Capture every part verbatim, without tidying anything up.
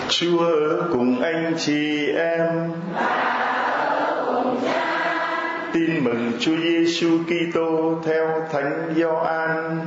Chúa ở cùng anh chị em. Tin mừng Chúa Giêsu Kitô theo Thánh Gioan.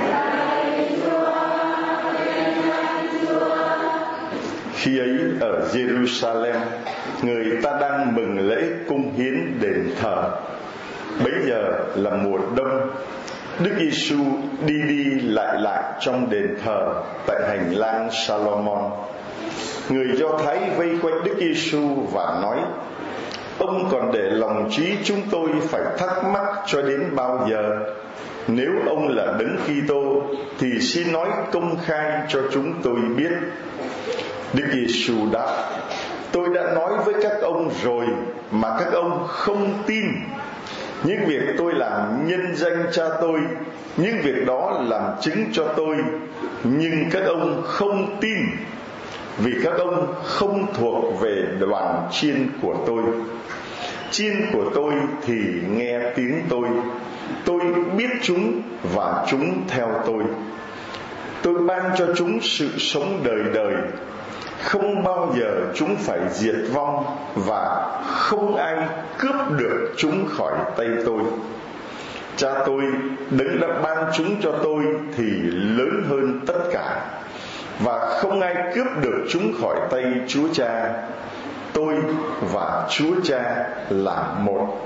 Khi ấy ở Jerusalem, người ta đang mừng lễ cung hiến đền thờ. Bấy giờ là mùa đông. Đức Giêsu đi đi lại lại trong đền thờ tại hành lang Salomon. Người Do Thái vây quanh Đức Giêsu và nói: Ông còn để lòng trí chúng tôi phải thắc mắc cho đến bao giờ? Nếu ông là Đấng Kitô thì xin nói công khai cho chúng tôi biết. Đức Giêsu đáp: Tôi đã nói với các ông rồi mà các ông không tin. Những việc tôi làm nhân danh Cha tôi, những việc đó làm chứng cho tôi, nhưng các ông không tin, vì các ông không thuộc về đoàn chiên của tôi. Chiên của tôi thì nghe tiếng tôi, tôi biết chúng và chúng theo tôi. Tôi ban cho chúng sự sống đời đời, không bao giờ chúng phải diệt vong, và không ai cướp được chúng khỏi tay tôi. Cha tôi, Đấng đã ban chúng cho tôi thì lớn hơn tất cả, và không ai cướp được chúng khỏi tay Chúa Cha. Tôi và Chúa Cha là một.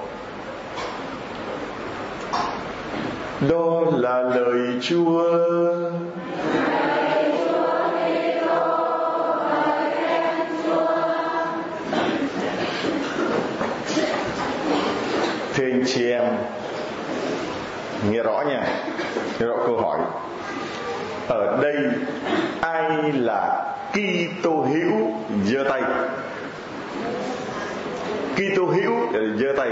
Đó là lời Chúa. Thưa anh chị em, nghe rõ nha, nghe rõ câu hỏi. Ở đây ai là Kitô hữu giơ tay? Kitô hữu giơ tay.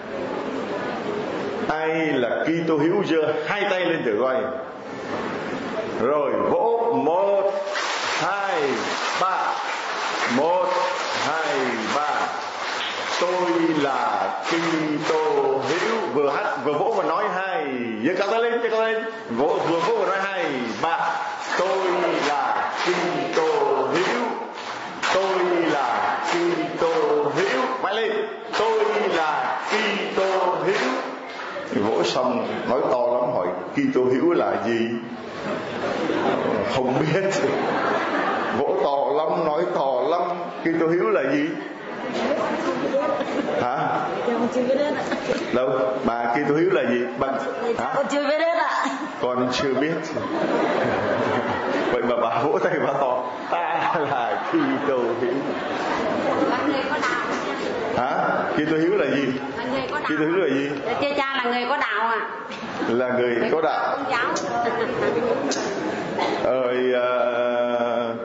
Ai là Kitô hữu giơ hai tay lên thử coi. Rồi vỗ một, hai, ba. Một, hai, ba. Tôi là Kitô hữu. Vừa hát vừa vỗ và nói hai. Giơ cao tay lên, giơ cao tay lên. Vỗ vừa vỗ và nói hai, ba. Tôi là Kitô hữu. Tôi là Kitô hữu. Mạnh lên. Tôi là Kitô hữu. Vỗ xong nói to lắm, hỏi Kitô hữu là gì? Không biết. Vỗ to lắm, nói to lắm. Kitô hữu là gì? Hả? Con chưa biết hết ạ. Đâu? Bà Kitô hữu là gì? Bà... Hả? Con chưa biết hết ạ. Con chưa biết. Vậy mà bà vỗ tay bà to. Ta là Kitô hữu. Là người có đạo. Hả? Kitô hữu là gì? Là người có đạo. Kitô hữu là gì? Cha cha là người có đạo à? Là người, người có đạo. Công giáo. Rồi uh...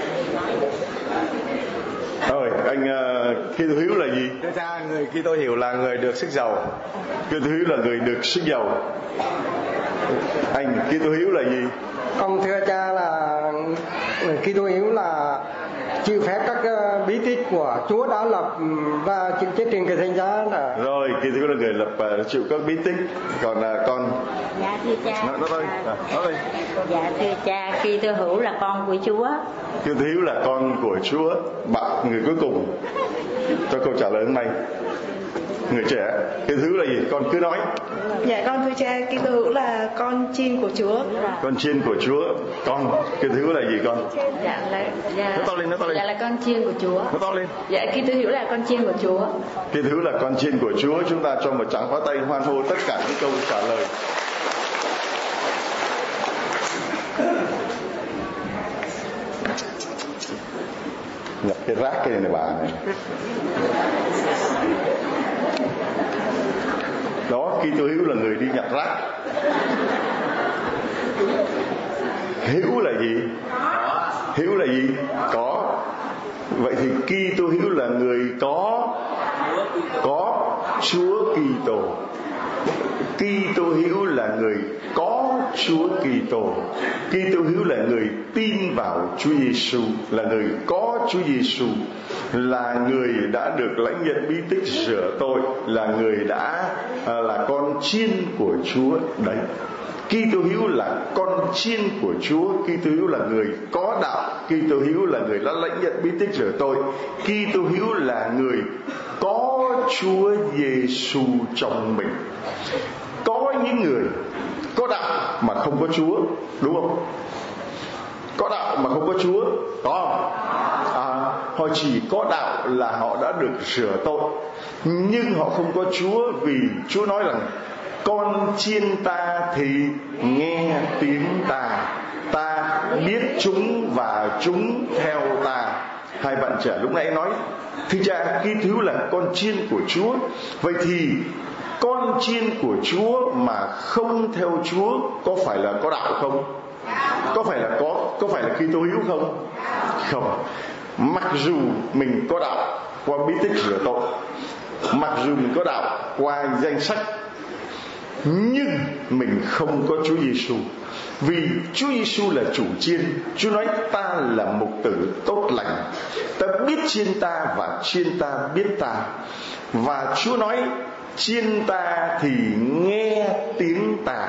Rồi anh uh, Kitô hữu là gì? Thưa cha, người Kitô hiểu là người được sức giàu. Kitô hữu là người được sức giàu. Anh Kitô hữu là gì? Con thưa cha là người Kitô hữu là chịu phép các uh, bí tích của Chúa đã lập và chịu chết trên cái thánh giá là. Rồi Kitô hữu là người lập uh, chịu các bí tích. Còn uh, con. Dạ thưa cha. Nói thôi. À, nói đi. Dạ thưa cha, Kitô hữu là con của Chúa. Kitô hữu là con của Chúa. Bạn người cuối cùng cho câu trả lời hôm nay. Người trẻ, Kitô hữu là gì? Con cứ nói. Dạ con thưa cha, Kitô hữu là con chiên của Chúa. Con chiên của Chúa. Con Kitô hữu là gì con? Dạ là dạ. Nói to lên, nói to lên. Dạ là con chiên của Chúa. Nói to lên. Dạ Kitô hữu là con chiên của Chúa. Kitô hữu là con chiên của Chúa. Chúng ta cho một tràng pháo tay hoan hô tất cả những câu trả lời. Nhập cái rác cái này này bà này. Đó, Kitô hữu là người đi nhặt rác. Hữu là gì? Hữu là gì? Có. Vậy thì Kitô hữu là người có có Chúa Kitô. Kitô hữu là người có Chúa Kitô. Kitô hữu là người tin vào Chúa Giêsu, là người có Chúa Giêsu, là người đã được lãnh nhận bí tích rửa tội, là người đã à, là con chiên của Chúa đấy. Kitô hữu là con chiên của Chúa. Kitô hữu là người có đạo. Kitô hữu là người đã lãnh nhận bí tích rửa tội. Kitô hữu là người có Chúa Giêsu trong mình. Có những người có đạo mà không có Chúa, đúng không? Có đạo mà không có Chúa, có không? À, họ chỉ có đạo là họ đã được rửa tội, nhưng họ không có Chúa, vì Chúa nói rằng con chiên ta thì nghe tiếng ta, ta biết chúng và chúng theo ta. Hai bạn trẻ lúc nãy nói thưa cha, Kitô hữu là con chiên của Chúa. Vậy thì con chiên của Chúa mà không theo Chúa có phải là có đạo không? Có phải là có có phải là Kitô hữu không? Không. Mặc dù mình có đạo qua bí tích rửa tội, mặc dù mình có đạo qua danh sách, nhưng mình không có Chúa Giêsu. Vì Chúa Giêsu là chủ chiên. Chúa nói ta là mục tử tốt lành, ta biết chiên ta và chiên ta biết ta. Và Chúa nói chiên ta thì nghe tiếng ta,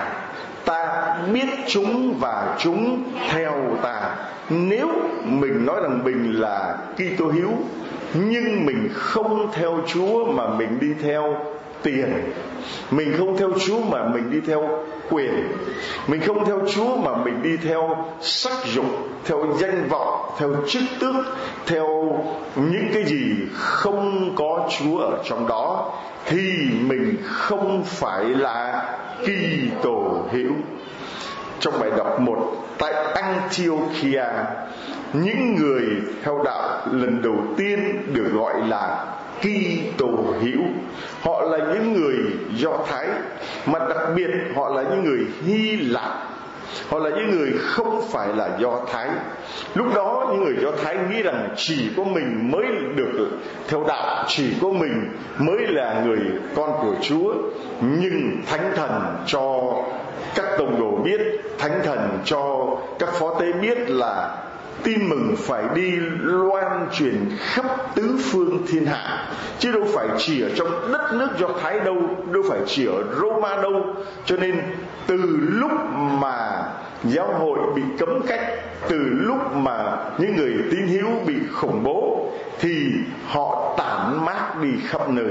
ta biết chúng và chúng theo ta. Nếu mình nói rằng mình là Kitô hữu, nhưng mình không theo Chúa mà mình đi theo tiền, mình không theo Chúa mà mình đi theo quyền, mình không theo Chúa mà mình đi theo sắc dục, theo danh vọng, theo chức tước, theo những cái gì không có Chúa ở trong đó, thì mình không phải là Kitô hữu. Trong bài đọc một, tại Antiochia, những người theo đạo lần đầu tiên được gọi là Kitô hữu. Họ là những người Do Thái, mà đặc biệt họ là những người Hy Lạp. Họ là những người không phải là Do Thái. Lúc đó những người Do Thái nghĩ rằng chỉ có mình mới được theo đạo, chỉ có mình mới là người con của Chúa. Nhưng Thánh Thần cho các tông đồ biết, Thánh Thần cho các phó tế biết là tin mừng phải đi loan truyền khắp tứ phương thiên hạ, chứ đâu phải chỉ ở trong đất nước Do Thái đâu, đâu phải chỉ ở Roma đâu. Cho nên từ lúc mà giáo hội bị cấm cách, từ lúc mà những người tín hữu bị khủng bố, thì họ tản mát đi khắp nơi.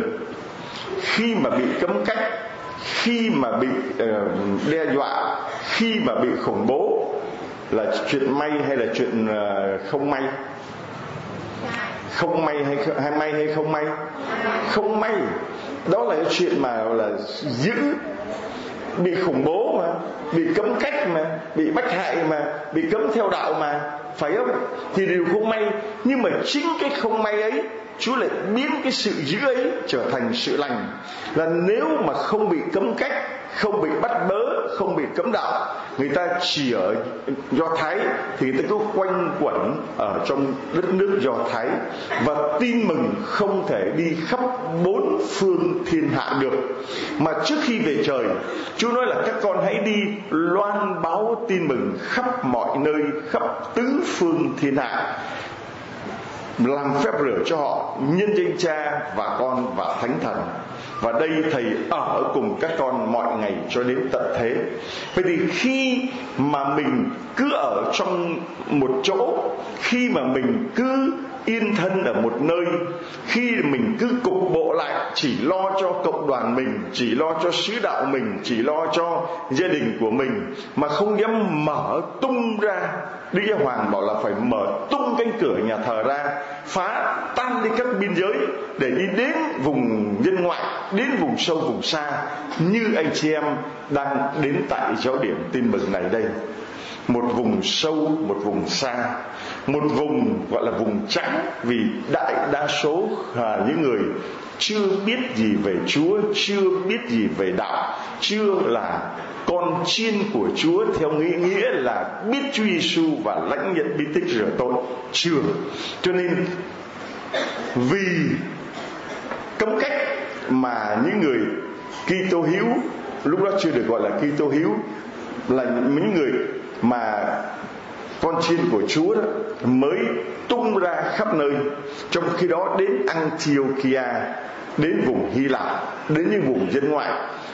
Khi mà bị cấm cách, khi mà bị uh, đe dọa, khi mà bị khủng bố, là chuyện may hay là chuyện uh, không may? Không may hay, hay may hay không may? Không may. Đó là cái chuyện mà là dữ, bị khủng bố mà, bị cấm cách mà, bị bách hại mà, bị cấm theo đạo mà, phải không? Thì đều không may. Nhưng mà chính cái không may ấy, Chúa lại biến cái sự dữ ấy trở thành sự lành. Là nếu mà không bị cấm cách, không bị bắt bớ, không bị cấm đạo, người ta chỉ ở Do Thái thì người ta cứ quanh quẩn ở trong đất nước Do Thái, và tin mừng không thể đi khắp bốn phương thiên hạ được. Mà trước khi về trời, Chúa nói là các con hãy đi loan báo tin mừng khắp mọi nơi, khắp tứ phương thiên hạ, làm phép rửa cho họ nhân danh Cha và Con và Thánh Thần. Và đây Thầy ở cùng các con mọi ngày cho đến tận thế. Vậy thì khi mà mình cứ ở trong một chỗ, khi mà mình cứ yên thân ở một nơi, khi mình cứ cục bộ lại, chỉ lo cho cộng đoàn mình, chỉ lo cho sứ đạo mình, chỉ lo cho gia đình của mình, mà không dám mở tung ra. Đức Giáo Hoàng bảo là phải mở tung cánh cửa nhà thờ ra, phá tan đi các biên giới để đi đến vùng dân ngoại, đến vùng sâu vùng xa, như anh chị em đang đến tại giáo điểm tin mừng này đây. Một vùng sâu, một vùng xa, một vùng gọi là vùng trắng, vì đại đa số là những người chưa biết gì về Chúa, chưa biết gì về đạo, chưa là con chiên của Chúa theo nghĩa nghĩa là biết Chúa Giêsu và lãnh nhận bí tích rửa tội, chưa. Cho nên vì cấm cách mà những người Kitô hữu lúc đó chưa được gọi là Kitô hữu, là những người mà con chiên của Chúa đó mới tung ra khắp nơi. Trong khi đó đến Antiochia, đến vùng Hy Lạp, đến những vùng dân ngoại,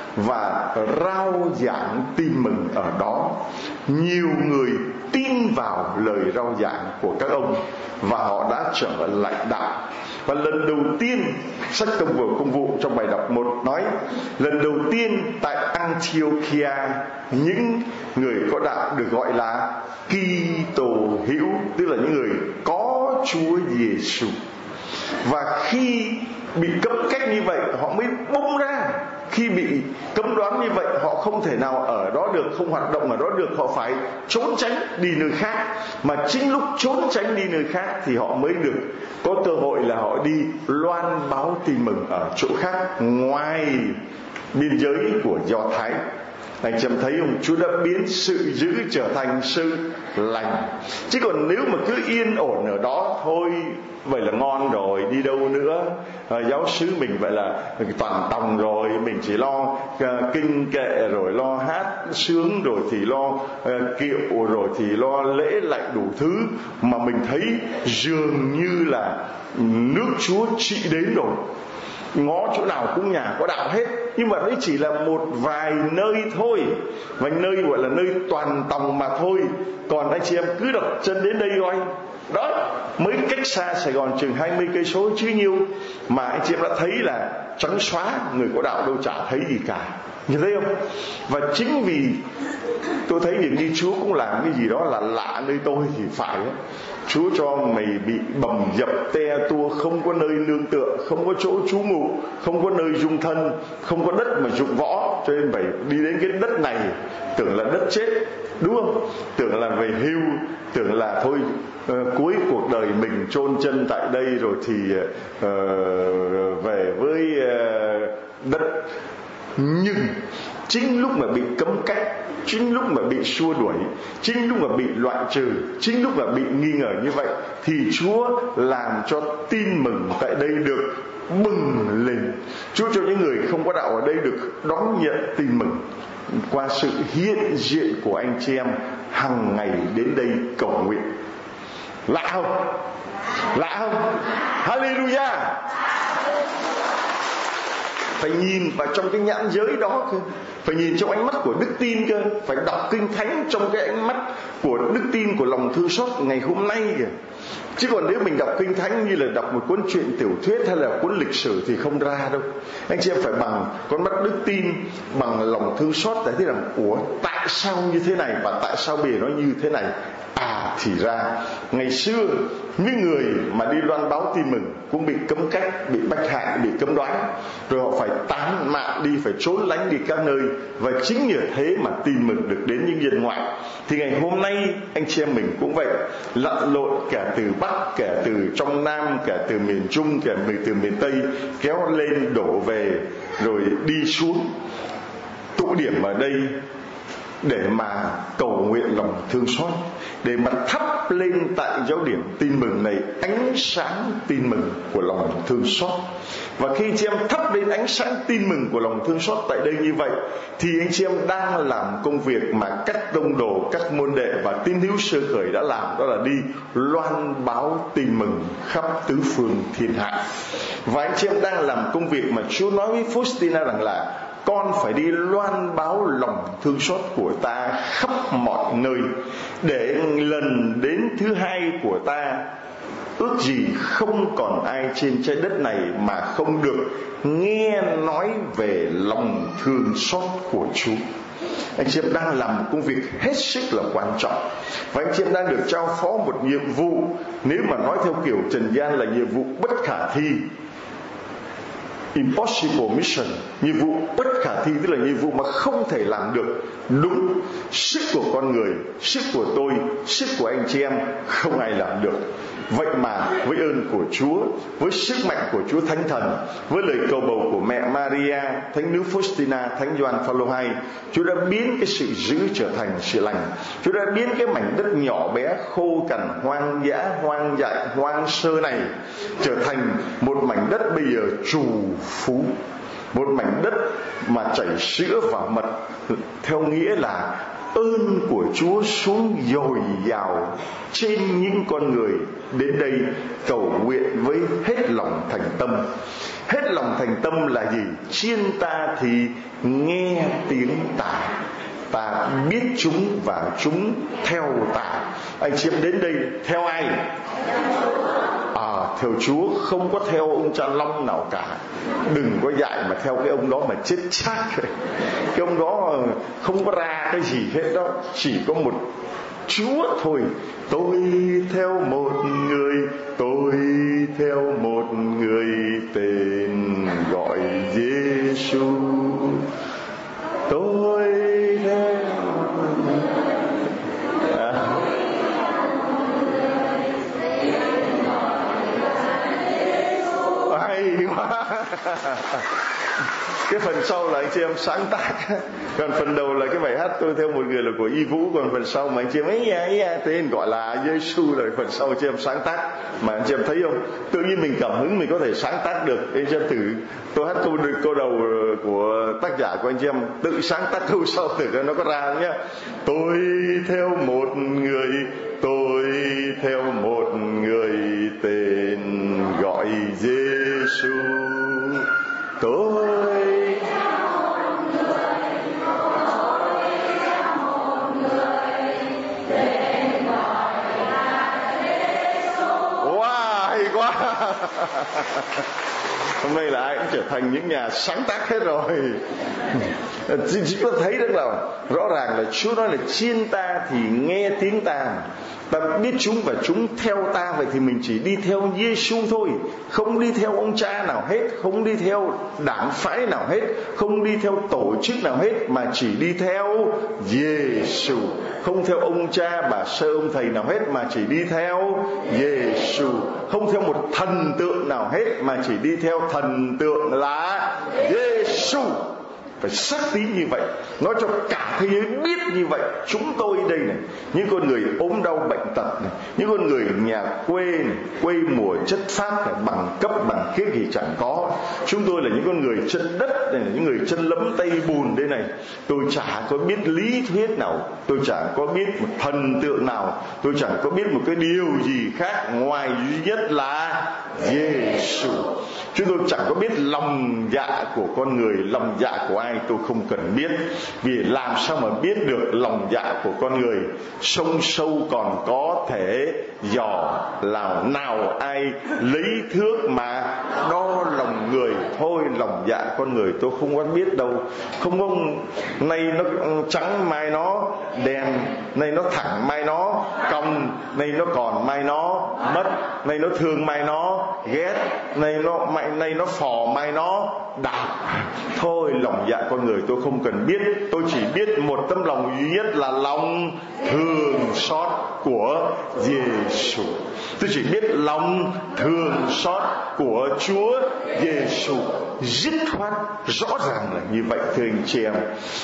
và rao giảng tin mừng ở đó. Nhiều người tin vào lời rao giảng của các ông và họ đã trở lại đạo. Và lần đầu tiên, sách Công vụ Công vụ trong bài đọc một nói, lần đầu tiên tại Antiochia, những người có đạo được gọi là Kitô hữu, tức là những người có Chúa Giêsu. Và khi bị cấm cách như vậy, họ mới bung ra. Khi bị cấm đoán như vậy, họ không thể nào ở đó được, không hoạt động ở đó được, họ phải trốn tránh đi nơi khác. Mà chính lúc trốn tránh đi nơi khác thì họ mới được có cơ hội là họ đi loan báo tin mừng ở chỗ khác ngoài biên giới của Do Thái. Anh chị em thấy không? Chúa đã biến sự dữ trở thành sự lành. Chứ còn nếu mà cứ yên ổn ở đó thôi, vậy là ngon rồi, đi đâu nữa. À, giáo xứ mình vậy là toàn tòng rồi, mình chỉ lo uh, kinh kệ, rồi lo hát sướng, rồi thì lo uh, kiệu, rồi thì lo lễ lạy đủ thứ, mà mình thấy dường như là nước Chúa trị đến rồi. Ngó chỗ nào cũng nhà có đạo hết. Nhưng mà đấy chỉ là một vài nơi thôi, và nơi gọi là nơi toàn tòng mà thôi. Còn anh chị em cứ đập chân đến đây coi, đó mới cách xa Sài Gòn chừng hai mươi cây số chứ nhiêu, mà anh chị em đã thấy là trắng xóa, người có đạo đâu chả thấy gì cả. Như thấy không? Và chính vì tôi thấy việc như Chúa cũng làm cái gì đó là lạ nơi tôi thì phải ấy. Chúa cho mày bị bầm dập te tua, không có nơi nương tựa, không có chỗ trú ngụ, không có nơi dung thân, không có đất mà dụng võ, cho nên phải đi đến cái đất này tưởng là đất chết, đúng không? Tưởng là về hưu, tưởng là thôi uh, cuối cuộc đời mình chôn chân tại đây rồi thì uh, về với uh, đất. Nhưng chính lúc mà bị cấm cách, chính lúc mà bị xua đuổi, chính lúc mà bị loại trừ, chính lúc mà bị nghi ngờ như vậy, thì Chúa làm cho tin mừng tại đây được bừng lên. Chúa cho những người không có đạo ở đây được đón nhận tin mừng qua sự hiện diện của anh chị em hàng ngày đến đây cầu nguyện. Lạ không? Lạ không? Hallelujah! Phải nhìn vào trong cái nhãn giới đó cơ, phải nhìn trong ánh mắt của đức tin cơ, phải đọc kinh thánh trong cái ánh mắt của đức tin, của lòng thương xót ngày hôm nay kìa. Chứ còn nếu mình đọc kinh thánh như là đọc một cuốn truyện tiểu thuyết hay là cuốn lịch sử thì không ra đâu. Anh chị em phải bằng con mắt đức tin, bằng lòng thương xót, để thấy rằng ủa tại sao như thế này và tại sao bề nó như thế này. À thì ra ngày xưa những người mà đi loan báo tin mừng cũng bị cấm cách, bị bách hại, bị cấm đoán, rồi họ phải tán mạng đi, phải trốn lánh đi các nơi. Và chính nhờ thế mà tin mừng được đến những dân ngoại. Thì ngày hôm nay anh chị em mình cũng vậy, lặn lội cả từ Bắc, cả từ trong Nam, cả từ miền Trung, cả từ miền Tây, kéo lên đổ về rồi đi xuống tụ điểm ở đây để mà cầu nguyện lòng thương xót, để mà thắp lên tại giáo điểm tin mừng này ánh sáng tin mừng của lòng thương xót. Và khi anh chị em thắp lên ánh sáng tin mừng của lòng thương xót tại đây như vậy, thì anh chị em đang làm công việc mà các tông đồ, các môn đệ và tín hữu sơ khởi đã làm, đó là đi loan báo tin mừng khắp tứ phương thiên hạ. Và anh chị em đang làm công việc mà Chúa nói với Faustina rằng là con phải đi loan báo lòng thương xót của ta khắp mọi nơi, để lần đến thứ hai của ta ước gì không còn ai trên trái đất này mà không được nghe nói về lòng thương xót của Chúa. Anh chị em đang làm một công việc hết sức là quan trọng, và anh chị em đang được trao phó một nhiệm vụ, nếu mà nói theo kiểu trần gian là nhiệm vụ bất khả thi, impossible mission, nhiệm vụ bất khả thi, tức là nhiệm vụ mà không thể làm được. Đúng, sức của con người, sức của tôi, sức của anh chị em không ai làm được. Vậy mà với ơn của Chúa, với sức mạnh của Chúa Thánh Thần, với lời cầu bầu của mẹ Maria, Thánh nữ Faustina, Thánh Gioan Phaolô hai, Chúa đã biến cái sự dữ trở thành sự lành. Chúa đã biến cái mảnh đất nhỏ bé, khô cằn, hoang dã, hoang dại, hoang sơ này trở thành một mảnh đất bây giờ trù phú, một mảnh đất mà chảy sữa và mật, theo nghĩa là ơn của Chúa xuống dồi dào trên những con người đến đây cầu nguyện với hết lòng thành tâm. Hết lòng thành tâm là gì? Chiên ta thì nghe tiếng ta, ta biết chúng và chúng theo ta. Anh chị em đến đây theo ai? À, theo Chúa, không có theo ông cha Long nào cả. Đừng có dạy mà theo cái ông đó mà chết chát. Cái ông đó không có ra cái gì hết đó, chỉ có một Chúa thôi. Tôi theo một người, tôi theo một người tên gọi Giêsu. Tôi theo à. Hay quá. Cái phần sau là anh chị em sáng tác, còn phần đầu là cái bài hát tôi theo một người là của Y Vũ, còn phần sau mà anh chị em ấy ấy tên gọi là Giêsu, rồi phần sau anh chị em sáng tác. Mà anh chị em thấy không, tự nhiên mình cảm hứng mình có thể sáng tác được. Anh chị em thử, tôi hát câu câu đầu của tác giả của anh chị em, tự sáng tác câu sau thử coi nó có ra không nhá. Tôi theo một người, tôi theo một người tên gọi Giêsu. Tôi hôm nay là ai cũng trở thành những nhà sáng tác hết rồi. Chỉ có thấy được là rõ ràng là Chúa nói là chiên ta thì nghe tiếng ta, ta biết chúng và chúng theo ta. Vậy thì mình chỉ đi theo Giêsu thôi, không đi theo ông cha nào hết, không đi theo đảng phái nào hết, không đi theo tổ chức nào hết, mà chỉ đi theo Giêsu. Không theo ông cha bà sơ ông thầy nào hết, mà chỉ đi theo Giêsu. Không theo một thần tượng nào hết, mà chỉ đi theo thần tượng là Giêsu. Phải xác tín như vậy, nói cho cả thế giới biết như vậy. Chúng tôi đây này, những con người ốm đau bệnh tật này, những con người nhà quê này, quê mùa chất phác này, bằng cấp bằng kiếc gì chẳng có. Chúng tôi là những con người chân đất này, những người chân lấm tay bùn đây này. Tôi chả có biết lý thuyết nào, tôi chẳng có biết một thần tượng nào, tôi chẳng có biết một cái điều gì khác ngoài duy nhất là Giêsu. Chúng tôi chẳng có biết lòng dạ của con người, lòng dạ của ai tôi không cần biết. Vì làm sao mà biết được lòng dạ của con người? Sông sâu còn có thể dò, nào nào ai lấy thước mà đo lòng người. Thôi lòng dạ con người tôi không có biết đâu. Không có nay nó trắng mai nó đen, nay nó thẳng mai nó cong, nay nó còn mai nó mất, nay nó thương mai nó ghét, nay nó mai nay nó phò mai nó đạp. Thôi lòng dạ con người tôi không cần biết. Tôi chỉ biết một tấm lòng duy nhất là lòng thương xót của Giêsu. Tôi chỉ biết lòng thương xót của Chúa Giêsu. Dứt khoát rõ ràng là như vậy thưa anh chị em.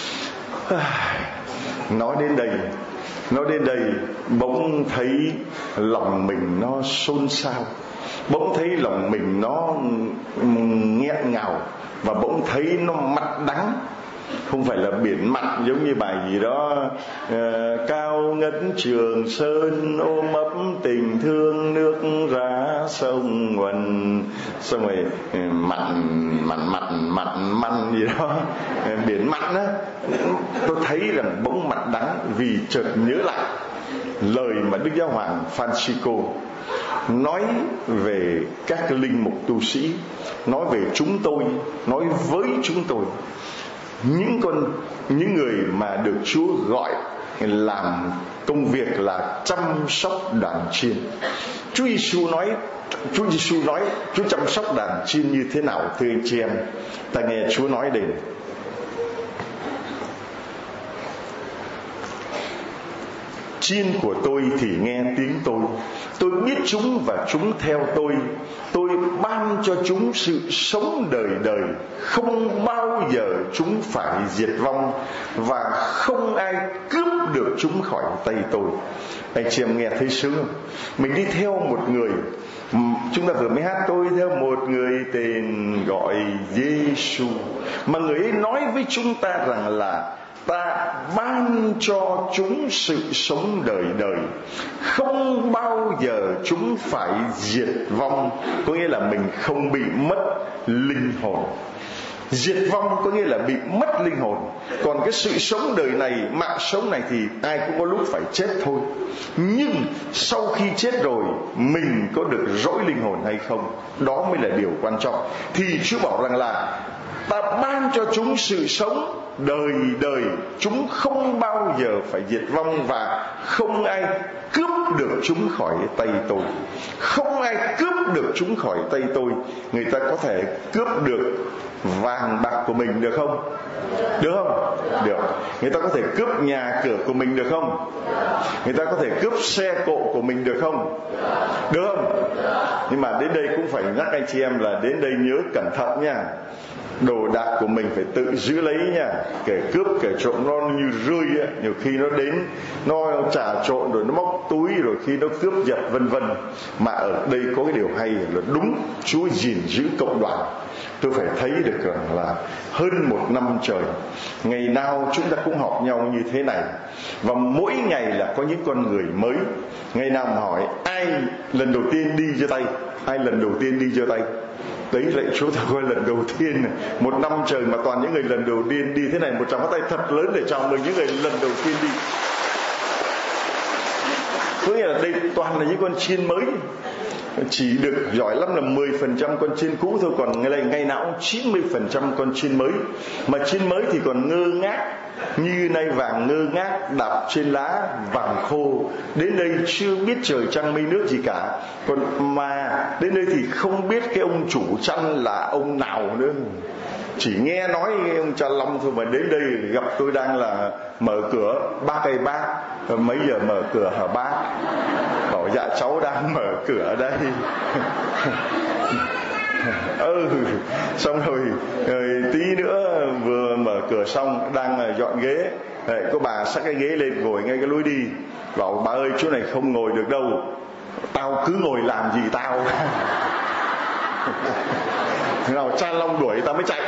Nói đến đây, nói đến đây bỗng thấy lòng mình nó xôn xao, bỗng thấy lòng mình nó nghẹn ngào, và bỗng thấy nó mặn đắng. Không phải là biển mặn giống như bài gì đó uh, cao ngất Trường Sơn ôm ấp tình thương nước ra sông Nguồn, xong rồi uh, mặn mặn mặn mặn mặn gì đó, uh, biển mặn á. Tôi thấy rằng bỗng mặn đắng vì chợt nhớ lại lời mà Đức Giáo hoàng Francisco nói về các linh mục tu sĩ, nói về chúng tôi, nói với chúng tôi, những con những người mà được Chúa gọi làm công việc là chăm sóc đàn chiên. Chúa Giêsu nói, Chúa Giêsu nói, Chúa chăm sóc đàn chiên như thế nào thưa anh chị em? Ta nghe Chúa nói đây này. Chiên của tôi thì nghe tiếng tôi, tôi biết chúng và chúng theo tôi. Tôi ban cho chúng sự sống đời đời, không bao giờ chúng phải diệt vong, và không ai cướp được chúng khỏi tay tôi. Anh chị em nghe thấy sướng không? Mình đi theo một người, chúng ta vừa mới hát tôi theo một người tên gọi Giêsu, mà người ấy nói với chúng ta rằng là ta ban cho chúng sự sống đời đời, không bao giờ chúng phải diệt vong. Có nghĩa là mình không bị mất linh hồn. Diệt vong có nghĩa là bị mất linh hồn. Còn cái sự sống đời này, mạng sống này thì ai cũng có lúc phải chết thôi. Nhưng sau khi chết rồi, mình có được rỗi linh hồn hay không, đó mới là điều quan trọng. Thì Chúa bảo rằng là ta ban cho chúng sự sống đời đời, chúng không bao giờ phải diệt vong, và không ai cướp được chúng khỏi tay tôi. Không ai cướp được chúng khỏi tay tôi. Người ta có thể cướp được vàng bạc của mình được không? Được không? Được. Người ta có thể cướp nhà cửa của mình được không? Người ta có thể cướp xe cộ của mình được không? Được không? Nhưng mà đến đây cũng phải nhắc anh chị em là đến đây nhớ cẩn thận nha. Đồ đạc của mình phải tự giữ lấy nha. Kẻ cướp kẻ trộm nó như rươi ấy. Nhiều khi nó đến nó trà trộn rồi nó móc túi, rồi khi nó cướp giật vân vân. Mà ở đây có cái điều hay là đúng, Chúa gìn giữ cộng đoàn. Tôi phải thấy được rằng là hơn một năm trời, ngày nào chúng ta cũng họp nhau như thế này, và mỗi ngày là có những con người mới. Ngày nào mà hỏi ai lần đầu tiên đi giơ tay, ai lần đầu tiên đi giơ tay. Đấy lại Chúa ta coi lần đầu tiên này. Một năm trời mà toàn những người lần đầu tiên đi thế này, một tràng pháo tay thật lớn để chào mừng những người lần đầu tiên đi. Có nghĩa là đây toàn là những con chiên mới, chỉ được giỏi lắm là mười phần trăm con chiên cũ thôi, còn ngày này ngày nào cũng chín mươi phần trăm con chiên mới. Mà chiên mới thì còn ngơ ngác, như nay vàng ngơ ngác đạp trên lá vàng khô. Đến đây chưa biết trời trăng mây nước gì cả, còn mà đến đây thì không biết cái ông chủ chăn là ông nào nữa, chỉ nghe nói ông cha Long thôi. Mà đến đây gặp tôi đang là mở cửa, bác ơi bác, mấy giờ mở cửa hả bác? Bảo dạ cháu đang mở cửa đây. ừ xong rồi, rồi tí nữa vừa mở cửa xong đang dọn ghế, đấy, có bà xách cái ghế lên ngồi ngay cái lối đi. Bảo bà ơi chỗ này không ngồi được đâu, tao cứ ngồi làm gì tao. Thế nào cha Long đuổi tao mới chạy.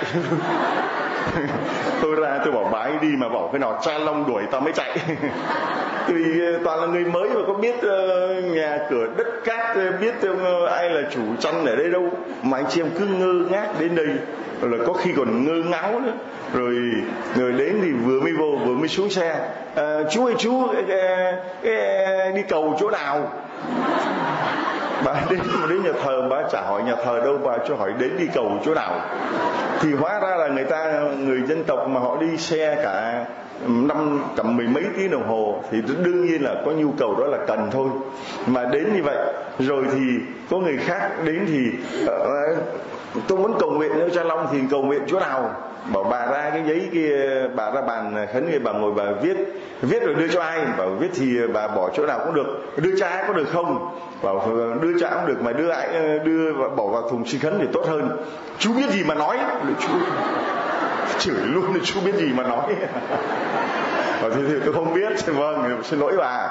Tôi ra tôi bảo bà ấy đi, mà bảo cái nào cha Long đuổi tao mới chạy. Vì toàn là người mới mà có biết uh, nhà cửa đất cát, biết uh, ai là chủ chăn ở đây đâu. Mà anh chị em cứ ngơ ngác đến đây, rồi là có khi còn ngơ ngáo nữa. Rồi người đến thì vừa mới vô vừa mới xuống xe, à, chú ơi chú uh, uh, uh, đi cầu chỗ nào? Bà đến mà đến nhà thờ, bà chả hỏi nhà thờ đâu, bà cho hỏi đến đi cầu chỗ nào. Thì hóa ra là người ta, người dân tộc mà họ đi xe cả năm cả mười mấy tiếng đồng hồ thì đương nhiên là có nhu cầu đó là cần thôi. Mà đến như vậy rồi thì có người khác đến thì uh, tôi muốn cầu nguyện cho cha Long thì cầu nguyện chỗ nào? Bảo bà ra cái giấy kia, bà ra bàn khấn kia, bà ngồi bà viết, viết rồi đưa cho ai? Bảo viết thì bà bỏ chỗ nào cũng được, đưa cha ai có được không? Bảo đưa cha cũng được, mà đưa ai đưa bỏ vào thùng xin khấn thì tốt hơn. Chú biết gì mà nói? Chú chửi luôn, chú biết gì mà nói. Bảo thì, thì tôi không biết. Vâng, xin lỗi bà.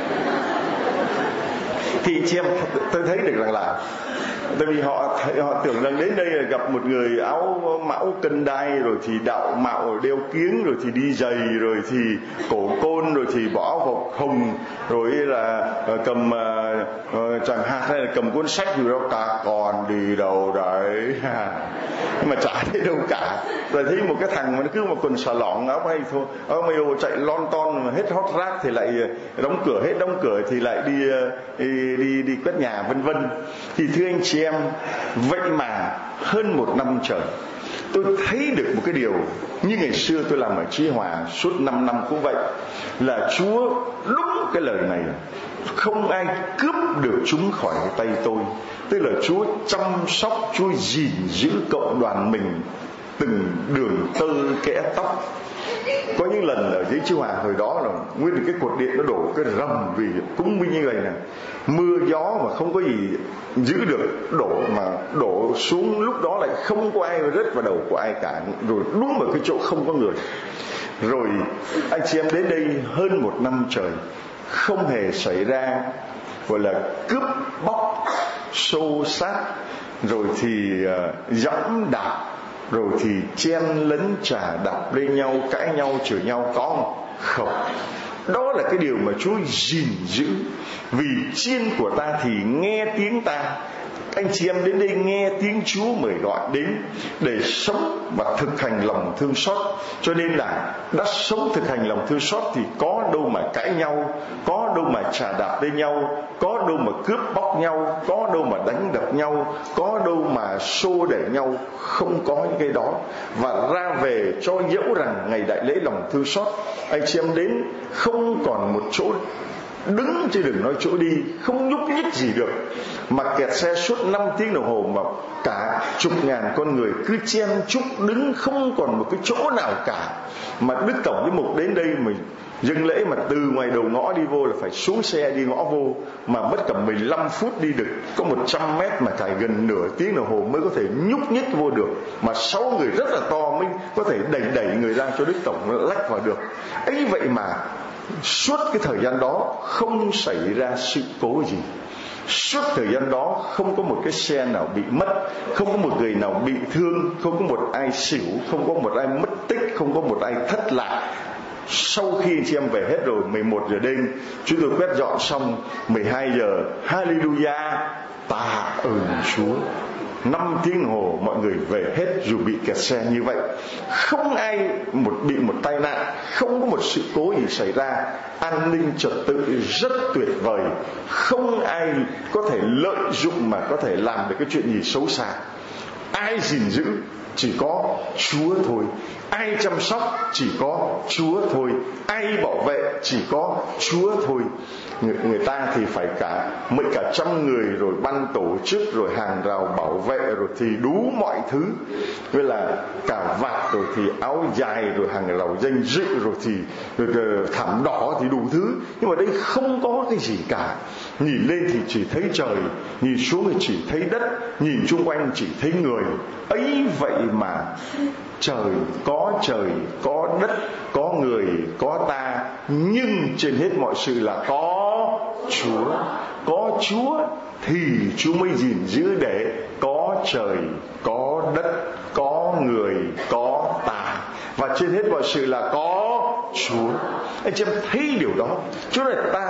Thì chị em tôi thấy được rằng là tại vì họ họ tưởng rằng đến đây là gặp một người áo mão cân đai, rồi thì đạo mạo đeo kiếng, rồi thì đi giày, rồi thì cổ côn, rồi thì bỏ áo phục hồng, rồi là cầm uh, chẳng hạn hay là cầm cuốn sách gì đó, cả còn đi đâu đấy. Nhưng mà chả thấy đâu cả. Rồi thấy một cái thằng mà nó cứ một quần xà lỏng, áo may thôi, áo may ô chạy lon ton, mà hết hot rác thì lại đóng cửa, hết đóng cửa thì lại đi đi đi, đi quét nhà vân vân. Thì thưa anh chị em, vậy mà hơn một năm trời tôi thấy được một cái điều như ngày xưa tôi làm ở Chí Hòa suốt năm năm cũng vậy, là Chúa đúng cái lời này, không ai cướp được chúng khỏi tay tôi. Tức là Chúa chăm sóc, Chúa gìn giữ cộng đoàn mình từng đường tơ kẽ tóc. Có những lần ở dưới Chí Hòa hồi đó là nguyên cái cột điện nó đổ cái rầm, vì cũng như vậy nè, mưa gió mà không có gì giữ được, đổ mà đổ xuống lúc đó lại không có ai rớt vào đầu của ai cả, rồi đúng ở cái chỗ không có người. Rồi anh chị em đến đây hơn một năm trời không hề xảy ra gọi là cướp bóc xô xát, rồi thì uh, dẫm đạp rồi thì chen lấn chà đạp lên nhau, cãi nhau, chửi nhau, có không? Không. Đó là cái điều mà Chúa gìn giữ. Vì chiên của ta thì nghe tiếng ta. Anh chị em đến đây nghe tiếng Chúa mời gọi đến để sống và thực hành lòng thương xót. Cho nên là đã sống thực hành lòng thương xót thì có đâu mà cãi nhau, có đâu mà chà đạp lên nhau, có đâu mà cướp bóc nhau, có đâu mà đánh đập nhau, có đâu mà xô đẩy nhau. Không có những cái đó. Và ra về cho dẫu rằng ngày đại lễ lòng thương xót, anh chị em đến không còn một chỗ đứng, chứ đừng nói chỗ đi, không nhúc nhích gì được, mà kẹt xe suốt năm tiếng đồng hồ, mà cả chục ngàn con người cứ chen chúc đứng không còn một cái chỗ nào cả. Mà Đức Tổng Giám mục đến đây mình dâng lễ mà từ ngoài đầu ngõ đi vô là phải xuống xe đi ngõ vô, mà mất cả mười lăm phút đi được có một trăm mét, mà phải gần nửa tiếng đồng hồ mới có thể nhúc nhích vô được, mà sáu người rất là to mới có thể đẩy đẩy người ra cho Đức Tổng lách vào được. Ấy vậy mà suốt cái thời gian đó không xảy ra sự cố gì. Suốt thời gian đó không có một cái xe nào bị mất, không có một người nào bị thương, không có một ai xỉu, không có một ai mất tích, không có một ai thất lạc. Sau khi chị em về hết rồi, mười một giờ đêm chúng tôi quét dọn xong, mười hai giờ Hallelujah, tạ ơn Chúa. Năm tiếng hồ mọi người về hết dù bị kẹt xe như vậy. Không ai một bị một tai nạn, không có một sự cố gì xảy ra. An ninh trật tự rất tuyệt vời. Không ai có thể lợi dụng mà có thể làm được cái chuyện gì xấu xa. Ai gìn giữ chỉ có Chúa thôi. Ai chăm sóc chỉ có Chúa thôi. Ai bảo vệ chỉ có Chúa thôi. Người, người ta thì phải cả mấy cả trăm người, rồi ban tổ chức, rồi hàng rào bảo vệ, rồi thì đủ mọi thứ, như là cả vạt, rồi thì áo dài, rồi hàng rào danh dự, rồi thì rồi thảm đỏ, thì đủ thứ. Nhưng mà đây không có cái gì cả. Nhìn lên thì chỉ thấy trời, nhìn xuống thì chỉ thấy đất, nhìn chung quanh chỉ thấy người. Ấy vậy mà trời có trời, có đất, có người, có ta, nhưng trên hết mọi sự là có Chúa. Có Chúa thì Chúa mới gìn giữ để có trời, có đất, có người, có ta, và trên hết mọi sự là có Chúa. Anh chị em thấy điều đó. Chúa là ta,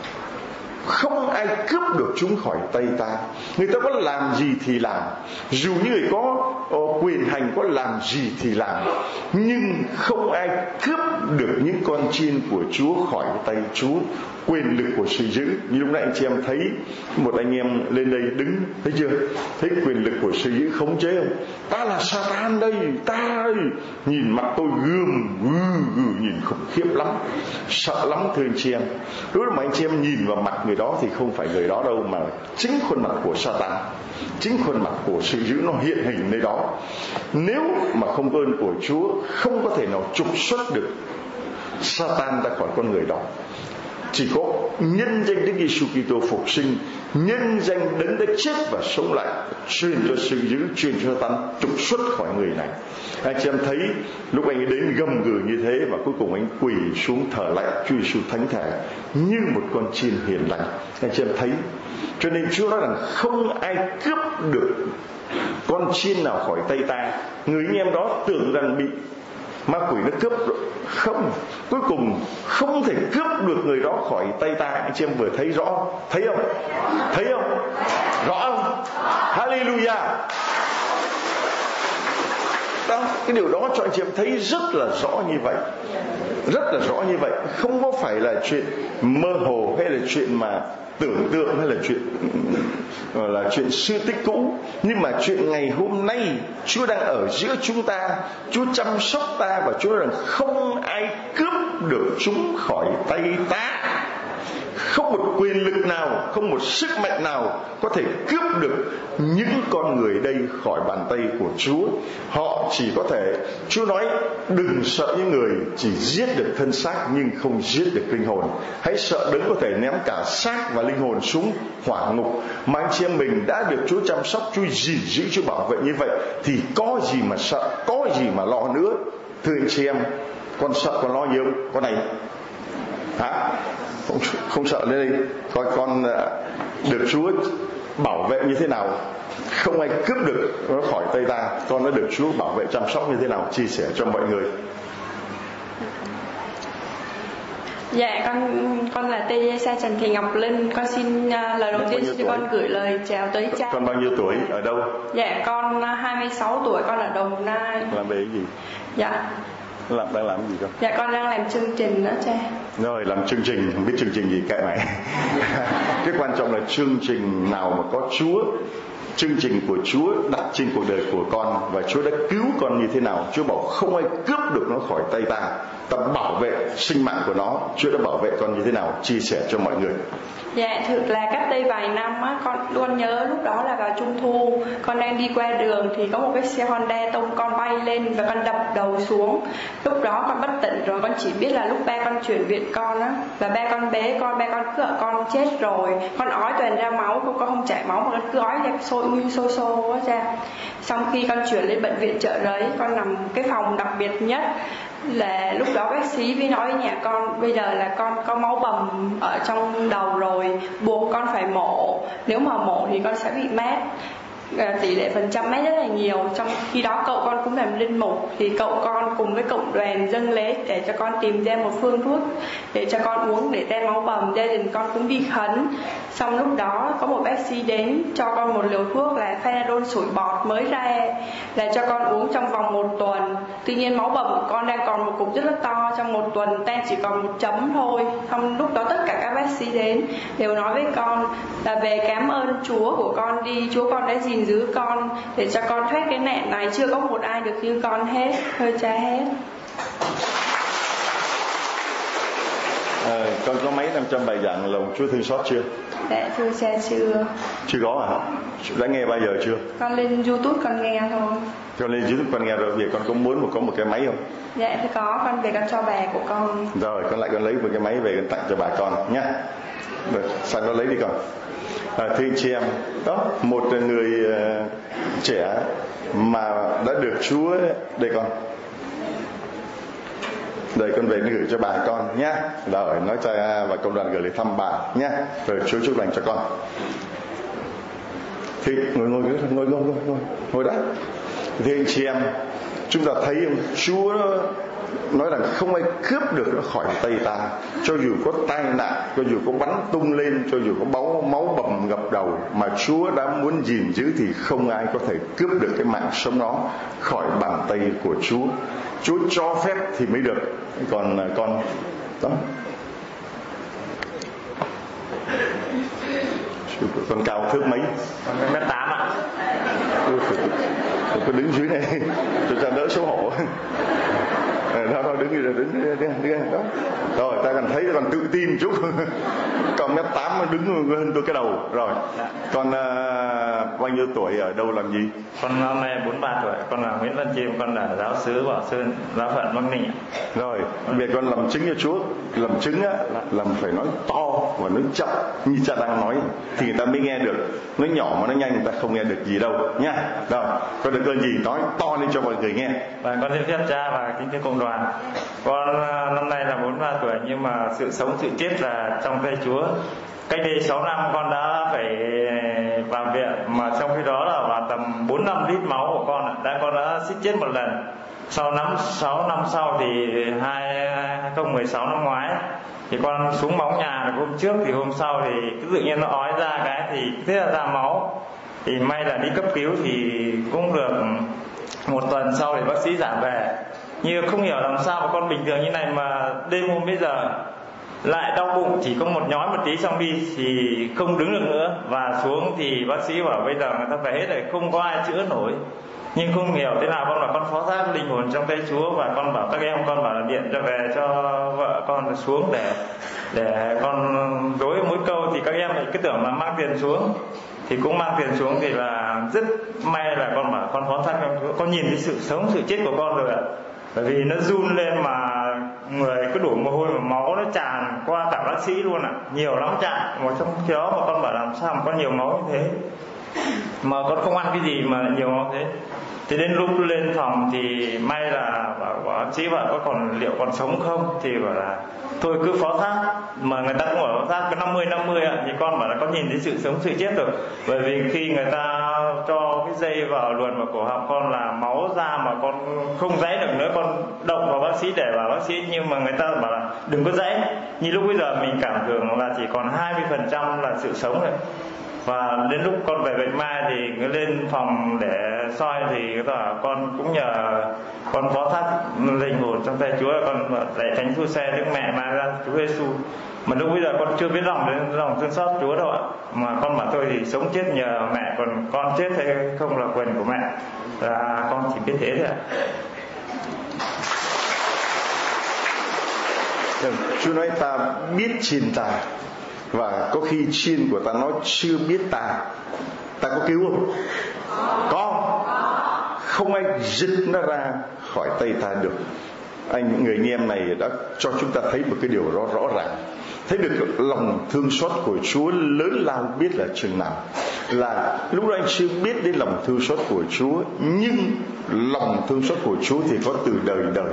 không ai cướp được chúng khỏi tay ta. Người ta có làm gì thì làm, dù như người có uh, quyền hành có làm gì thì làm, nhưng không ai cướp được những con chiên của Chúa khỏi tay Chúa. Quyền lực của sự giữ, như lúc nãy anh chị em thấy một anh em lên đây đứng, thấy chưa? Thấy quyền lực của sự giữ khống chế không? Ta là Satan đây, ta ơi. Nhìn mặt tôi gươm, gừ, gừ, nhìn khủng khiếp lắm, sợ lắm thưa anh chị em. Lúc mà anh chị em nhìn vào mặt người đó thì không phải người đó đâu, mà chính khuôn mặt của Satan, chính khuôn mặt của sự giữ nó hiện hình nơi đó. Nếu mà không ơn của Chúa, không có thể nào trục xuất được Satan ra khỏi con người đó. Chỉ có nhân danh Đức Giêsu Kitô phục sinh, nhân danh Đấng đã chết và sống lại, truyền cho sự giữ, truyền cho Satan trục xuất khỏi người này. Anh chị em thấy lúc anh ấy đến gầm gừ như thế, và cuối cùng anh quỳ xuống thờ lạy Chúa Giêsu thánh thể như một con chiên hiền lành. Anh chị em thấy, cho nên Chúa nói rằng không ai cướp được con chiên nào khỏi tay ta. Người anh em đó tưởng rằng bị ma quỷ nó cướp rồi. Không, cuối cùng không thể cướp được người đó khỏi tay ta. Anh chị em vừa thấy rõ, thấy không? Thấy không? Rõ không? Hallelujah. Đó, cái điều đó cho anh chị em thấy rất là rõ như vậy, rất là rõ như vậy. Không có phải là chuyện mơ hồ, hay là chuyện mà tưởng tượng, hay là chuyện gọi là chuyện xưa tích cũ, nhưng mà chuyện ngày hôm nay Chúa đang ở giữa chúng ta, Chúa chăm sóc ta, và Chúa rằng không ai cướp được chúng khỏi tay ta. Không một quyền lực nào, không một sức mạnh nào có thể cướp được những con người đây khỏi bàn tay của Chúa. Họ chỉ có thể, Chúa nói đừng sợ những người chỉ giết được thân xác nhưng không giết được linh hồn. Hãy sợ Đấng có thể ném cả xác và linh hồn xuống hỏa ngục. Mà anh chị em mình đã được Chúa chăm sóc, Chúa gìn giữ, Chúa bảo vệ như vậy, thì có gì mà sợ, có gì mà lo nữa. Thưa anh chị em, con sợ con lo gì không? Con này hả? không, không sợ lên đây coi con được Chúa bảo vệ như thế nào, không ai cướp được nó khỏi tay ta, con đã được Chúa bảo vệ chăm sóc như thế nào, chia sẻ cho mọi người. Dạ con con là tê giê xê Trần Thị Ngọc Linh, con xin uh, lời đầu tiên xin con gửi lời chào tới cha. Con bao nhiêu tuổi, ở đâu? Dạ con uh, hai mươi sáu tuổi, con ở Đồng Nai. Làm về cái gì? Dạ. Làm đang làm gì con? Dạ con đang làm chương trình đó cha. Rồi làm chương trình, không biết chương trình gì kệ mày. Cái quan trọng là chương trình nào mà có Chúa, chương trình của Chúa đặt trên cuộc đời của con, và Chúa đã cứu con như thế nào. Chúa bảo không ai cướp được nó khỏi tay ta, ta bảo vệ sinh mạng của nó. Chúa đã bảo vệ con như thế nào, chia sẻ cho mọi người. Dạ thực là cách đây vài năm á, con luôn nhớ lúc đó là vào Trung Thu, con đang đi qua đường thì có một cái xe Honda tông con bay lên và con đập đầu xuống. Lúc đó con bất tỉnh rồi, con chỉ biết là lúc ba con chuyển viện con á, và ba con bế con, ba con cứ ở con chết rồi, con ói toàn ra máu, con con không chảy máu mà con cứ ói ra sôi như sôi xô á cha. Xong khi con chuyển lên bệnh viện Chợ Rẫy, con nằm cái phòng đặc biệt nhất, là lúc đó bác sĩ mới nói với nhà con bây giờ là con có máu bầm ở trong đầu rồi, buộc con phải mổ, nếu mà mổ thì con sẽ bị mát. Tỷ lệ phần trăm mát rất là nhiều. Trong khi đó cậu con cũng làm linh mục, thì cậu con cùng với cộng đoàn dâng lễ để cho con tìm ra một phương thuốc để cho con uống để tan máu bầm. Gia đình con cũng đi khấn. Xong lúc đó có một bác sĩ đến cho con một liều thuốc là Panadol sủi bọt mới ra, là cho con uống trong vòng một tuần. Tuy nhiên máu bầm của con đang còn một cục rất là to, trong một tuần tan chỉ còn một chấm thôi. Xong lúc đó tất cả các bác sĩ đến đều nói với con là về cảm ơn Chúa của con đi, Chúa con đã gìn giữ con để cho con thoát cái nạn này, chưa có một ai được như con hết, thôi cha hết. À, con có mấy năm trong bài giảng lòng Chúa thương xót chưa? Dạ thưa cha chưa. Chưa có hả? Đã nghe bao giờ chưa? Con lên YouTube con nghe thôi. Con lên YouTube con nghe rồi, bây giờ con có muốn một có một cái máy không? Dạ thì có, con về con cho bà của con. Rồi con lại con lấy một cái máy về con tặng cho bà con nhá. Được, sao nó lấy đi con. À, thưa anh chị em, đó một người uh, trẻ mà đã được Chúa, đây con, đây con về gửi cho bà con nhá. Rồi nói cho và công đoàn gửi lên thăm bà nhá. Rồi Chúa chúc lành cho con. Thì ngồi ngồi ngồi ngồi ngồi ngồi ngồi đã. Thì anh chị em, chúng ta thấy Chúa nói rằng không ai cướp được nó khỏi tay ta, cho dù có tai nạn, cho dù có bắn tung lên, cho dù có máu máu bầm ngập đầu, mà Chúa đã muốn gìn giữ thì không ai có thể cướp được cái mạng sống đó khỏi bàn tay của Chúa. Chúa cho phép thì mới được. Còn con đó, con cao thước mấy? Con mét tám ạ. Tôi cứ đứng dưới này cho cha đỡ xấu hổ. Đó, đó đứng đi, đứng đi, đứng đi, đó. Rồi ta cần thấy còn tự tin chút. Còn mét tám đứng hơn tôi cái đầu. Rồi con uh, bao nhiêu tuổi, ở đâu làm gì? Con năm nay bốn mươi ba tuổi, con là Nguyễn Văn Chiêm, con là giáo xứ Bảo Sơn, giáo phận Bắc Ninh. Rồi bây giờ con làm chứng cho Chúa, làm chứng á, làm phải nói to và nói chậm như cha đang nói thì người ta mới nghe được. Nói nhỏ mà nói nhanh người ta không nghe được gì đâu nha. Rồi con được ơn gì nói to lên cho mọi người nghe. Và con xin phép cha và kính thưa cộng đoàn, con năm nay là bốn mươi ba tuổi, nhưng mà sự sống sự chết là trong tay Chúa. Cách đây sáu năm con đã phải vào viện, mà trong khi đó là vào tầm bốn năm lít máu của con đã con đã suýt chết một lần. Sau năm sáu năm sau thì hai không một sáu năm ngoái thì con xuống máu nhà, hôm trước thì hôm sau thì tự nhiên nó ói ra cái thì thế là ra máu. Thì may là đi cấp cứu thì cũng được một tuần sau thì bác sĩ giảm về. Nhưng không hiểu làm sao mà con bình thường như này mà đêm hôm bây giờ lại đau bụng, chỉ có một nhói một tí xong đi thì không đứng được nữa, và xuống thì bác sĩ bảo bây giờ người ta về hết rồi, không có ai chữa nổi. Nhưng không hiểu thế nào con bảo con phó thác linh hồn trong tay Chúa, và con bảo các em, con bảo là điện cho về cho vợ con xuống để để con dối mỗi câu, thì các em lại cứ tưởng là mang tiền xuống, thì cũng mang tiền xuống thì là rất may là con bảo con phó thác trong Chúa. Con nhìn thấy sự sống sự chết của con rồi ạ, bởi vì nó run lên mà người cứ đổ mồ hôi mà máu nó tràn qua cả bác sĩ luôn ạ, nhiều lắm tràn. Một trong khi đó mà con bảo làm sao mà con nhiều máu như thế, mà con không ăn cái gì mà nhiều máu thế. Thì đến lúc lên phòng thì may là bảo, bảo chị bảo có còn liệu còn sống không, thì bảo là thôi cứ phó thác, mà người ta cũng bảo phó thác có năm mươi năm mươi ạ. Thì con bảo là con nhìn thấy sự sống sự chết rồi, bởi vì khi người ta cho cái dây vào luồn vào cổ họng con là máu ra mà con không giãy được nữa, con động vào bác sĩ để bảo bác sĩ, nhưng mà người ta bảo là đừng có giãy. Như lúc bây giờ mình cảm tưởng là chỉ còn hai mươi phần trăm là sự sống rồi. Và đến lúc con về Bạch Mai thì cứ lên phòng để soi thì con cũng nhờ con phó thác linh hồn trong tay Chúa, con lại Thánh Phu Xe Đức Mẹ mang ra Chúa Giêsu. Mà lúc bây giờ con chưa biết lòng đến lòng thương xót Chúa đâu ạ, mà con bảo thôi thì sống chết nhờ mẹ, còn con chết hay không là quyền của mẹ, là con chỉ biết thế thôi ạ. Chúa nói ta biết chiên ta, và có khi chiên của ta nó chưa biết ta, ta có cứu không? Có. Không ai giật nó ra khỏi tay ta được. Anh người anh em này đã cho chúng ta thấy một cái điều rõ rõ ràng, thấy được lòng thương xót của Chúa lớn lao biết là chừng nào. Là lúc đó anh chưa biết đến lòng thương xót của Chúa, nhưng lòng thương xót của Chúa thì có từ đời đời,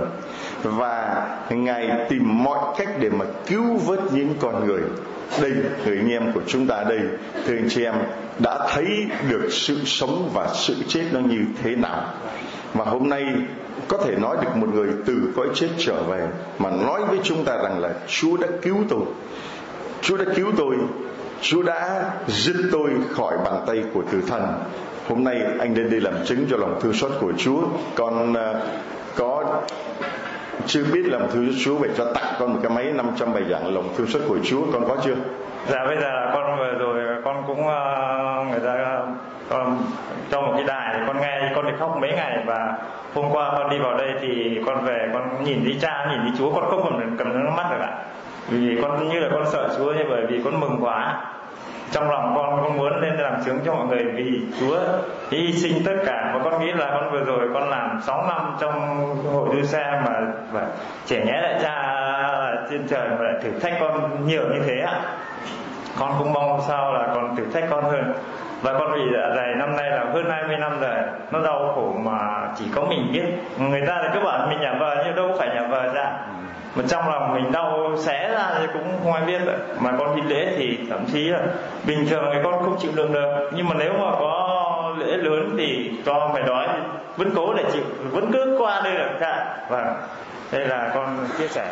và Ngài tìm mọi cách để mà cứu vớt những con người. Đây, người anh em của chúng ta đây, thưa anh chị em, đã thấy được sự sống và sự chết nó như thế nào. Mà hôm nay có thể nói được một người từ cõi chết trở về mà nói với chúng ta rằng là Chúa đã cứu tôi, Chúa đã cứu tôi, Chúa đã giật tôi khỏi bàn tay của tử thần. Hôm nay anh lên đây làm chứng cho lòng thương xót của Chúa. Con uh, có chưa biết lòng thương xót Chúa, vậy cho tặng con một cái máy năm trăm bài giảng lòng thương xót của Chúa, con có chưa? Dạ bây giờ con vừa rồi con cũng uh, người ta con cho một cái đài, con nghe con đi khóc mấy ngày, và hôm qua con đi vào đây thì con về con nhìn thấy cha, nhìn thấy Chúa, con không còn cầm nước mắt được ạ, vì con như là con sợ Chúa, như bởi vì con mừng quá. Trong lòng con con muốn lên làm chứng cho mọi người, vì Chúa hy sinh tất cả. Và con nghĩ là con vừa rồi con làm sáu năm trong hội Du Xe mà, mà trẻ nhé lại cha trên trời mà lại thử thách con nhiều như thế ạ. Con cũng mong sao là còn thử thách con hơn. Và con bị dạ dày năm nay là hơn hai mươi năm rồi, nó đau khổ mà chỉ có mình biết. Người ta thì cứ bảo mình nhà vợ, nhưng đâu phải nhà vợ ra, mà trong lòng mình đau xé ra thì cũng không ai biết vậy. Mà con đi lễ thì thậm chí là bình thường thì con không chịu đựng được, nhưng mà nếu mà có lễ lớn thì cho mày đói thì vẫn cố để chịu, vẫn cứ qua đây là cả. Và đây là con chia sẻ.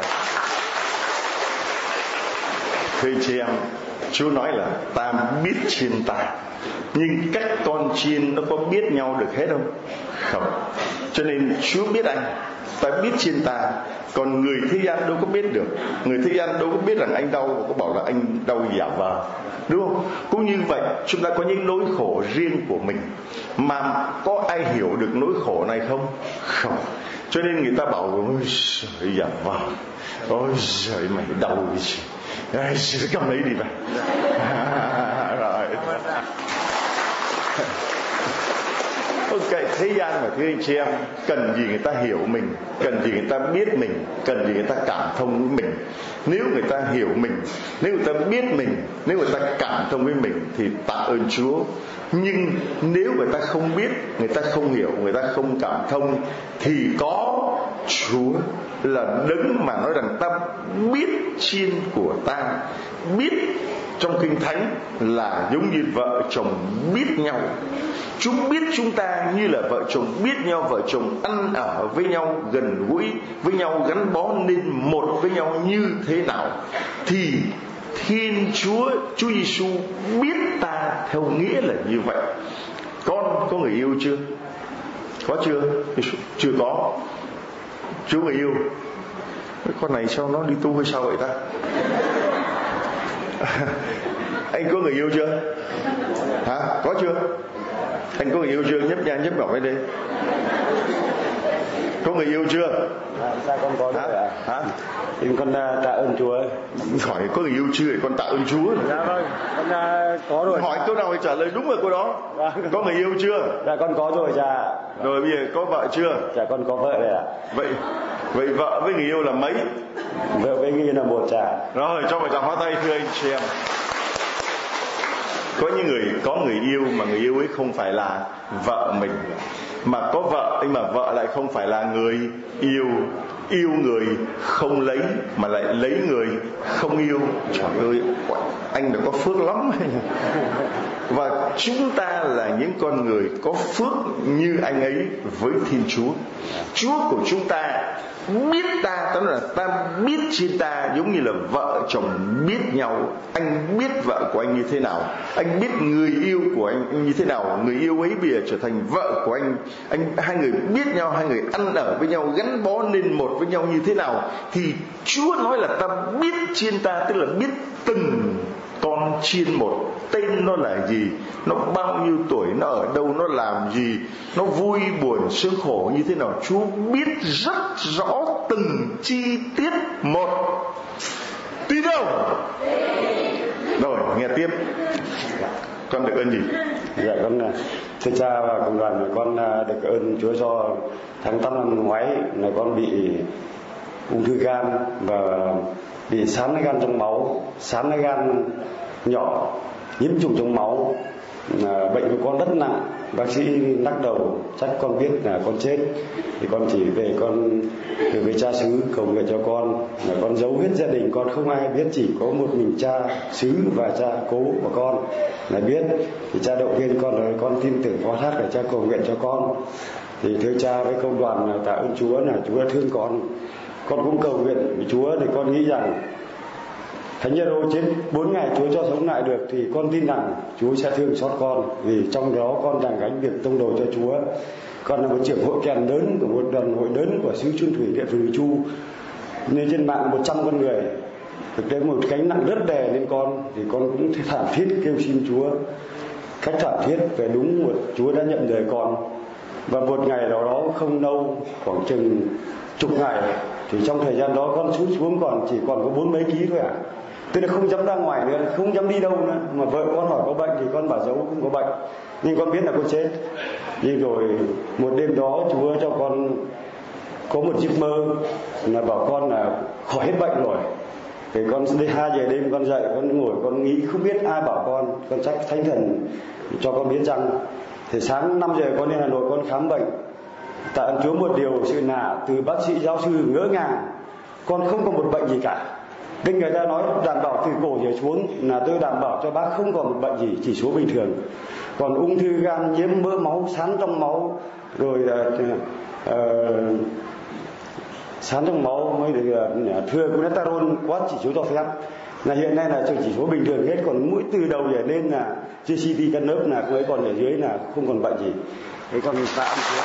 Thưa chị em, Chúa nói là ta biết chiên ta, nhưng các con chiên nó có biết nhau được hết không? Không. Cho nên Chúa biết anh, ta biết chiên ta, còn người thế gian đâu có biết được. Người thế gian đâu có biết rằng anh đau và có bảo là anh đau giả vờ, đúng không? Cũng như vậy, chúng ta có những nỗi khổ riêng của mình, mà có ai hiểu được nỗi khổ này không? Không. Cho nên người ta bảo ôi giời, giả vờ, ôi giời mày đau gì, ai sẽ cầm lấy đi vậy. Rồi. Ok, thế gian mà thưa anh chị em, cần gì người ta hiểu mình, cần gì người ta biết mình, cần gì người ta cảm thông với mình. Nếu người ta hiểu mình, nếu người ta biết mình, nếu người ta cảm thông với mình thì tạ ơn Chúa. Nhưng nếu người ta không biết, người ta không hiểu, người ta không cảm thông, thì có Chúa là đấng mà nói rằng ta biết chiên của ta. Biết trong Kinh Thánh là giống như vợ chồng biết nhau. Chúng biết chúng ta như là vợ chồng biết nhau, vợ chồng ăn ở với nhau, gần gũi với nhau, gắn bó nên một với nhau như thế nào. Thì Thiên Chúa, Chúa Giêsu biết ta theo nghĩa là như vậy. Con có người yêu chưa? Có chưa? Chưa có. Chúa người yêu. Con này sao nó đi tu hay sao vậy ta? Anh có người yêu chưa? Hả? Có chưa? Anh có người yêu chưa? Nhấp nha nhấp ngọc lên đây. Có người yêu chưa? À, sao con có rồi ạ? Hả? Thì con tạ ơn Chúa. Hỏi có người yêu chưa thì con tạ ơn Chúa. Dạ vâng, con uh, có rồi. Hỏi câu nào thì trả lời đúng rồi câu đó. Vâng. Có người yêu chưa? Dạ con có rồi dạ. Rồi bây giờ có vợ chưa? Dạ con có vợ rồi ạ. Vậy vậy vợ với người yêu là mấy? Vợ với người yêu là một dạ. Rồi cho một tràng pháo tay thưa anh chị em. Có những người có người yêu mà người yêu ấy không phải là vợ mình, mà có vợ nhưng mà vợ lại không phải là người yêu. Yêu người không lấy mà lại lấy người không yêu. Trời ơi, anh đã có phước lắm. Và chúng ta là những con người có phước như anh ấy với Thiên Chúa. Chúa của chúng ta biết ta, tức là ta biết trên ta giống như là vợ chồng biết nhau. Anh biết vợ của anh như thế nào, anh biết người yêu của anh như thế nào. Người yêu ấy bây giờ trở thành vợ của anh. Anh hai người biết nhau, hai người ăn ở với nhau, gắn bó nên một với nhau như thế nào. Thì Chúa nói là ta biết chiên ta, tức là biết từng con chiên một, tên nó là gì, nó bao nhiêu tuổi, nó ở đâu, nó làm gì, nó vui buồn sướng khổ như thế nào. Chúa biết rất rõ từng chi tiết một. Tin không? Rồi, nghe tiếp. Con được ơn gì? Dạ con thưa cha và cộng đoàn, con được ơn Chúa cho tháng tám năm ngoái là con bị ung thư gan và bị sán gan trong máu, sán gan nhỏ, nhiễm trùng trong máu. À, bệnh của con rất nặng. Bác sĩ lắc đầu chắc con biết là con chết, thì con chỉ về con từ với cha xứ cầu nguyện cho con, là con giấu hết gia đình, con không ai biết, chỉ có một mình cha xứ và cha cố của con là biết. Thì cha động viên con rồi con tin tưởng có thác để cha cầu nguyện cho con. Thì thưa cha với công đoàn, tạ ơn Chúa là Chúa đã thương con. Con cũng cầu nguyện với Chúa thì con nghĩ rằng Thánh Giêsu chết bốn ngày Chúa cho sống lại được, thì con tin rằng Chúa sẽ thương xót con, vì trong đó con đang gánh việc tông đồ cho Chúa. Con là một trưởng hội kèn lớn của một đoàn hội lớn của xứ Chuân Thủy địa phường Chu, nên trên mạng một trăm con người. Thực tế một gánh nặng rất đè lên con, thì con cũng thảm thiết kêu xin Chúa cách thảm thiết về đúng một Chúa đã nhận đời con. Và một ngày nào đó không lâu, khoảng chừng chục ngày, thì trong thời gian đó con sút xuống còn chỉ còn có bốn mấy ký thôi ạ. À. Tức là không dám ra ngoài nữa, không dám đi đâu nữa. Mà vợ con hỏi có bệnh thì con bảo giấu không có bệnh, nhưng con biết là con chết. Nhưng rồi một đêm đó Chúa cho con có một giấc mơ là bảo con là khỏi hết bệnh rồi. Thì con đi hai giờ đêm con dậy, con ngồi con nghĩ không biết ai bảo con, con chắc Thánh Thần cho con biết rằng. Thì sáng năm giờ con đi Hà Nội con khám bệnh. Tạ ơn Chúa một điều sự lạ, từ bác sĩ giáo sư ngỡ ngàng, con không có một bệnh gì cả. Nên người ta nói đảm bảo từ cổ trở xuống là tôi đảm bảo cho bác không còn một bệnh gì, chỉ số bình thường. Còn ung thư gan, nhiễm mỡ máu, sán trong máu, rồi uh, uh, sán trong máu mới được uh, thừa cholesterol quá chỉ số cho phép. Là hiện nay là chỉ số bình thường hết, còn mũi từ đầu trở lên là giê xê tê cân nớp là mới còn ở dưới là không còn bệnh gì. Thế còn tạ ơn Chúa.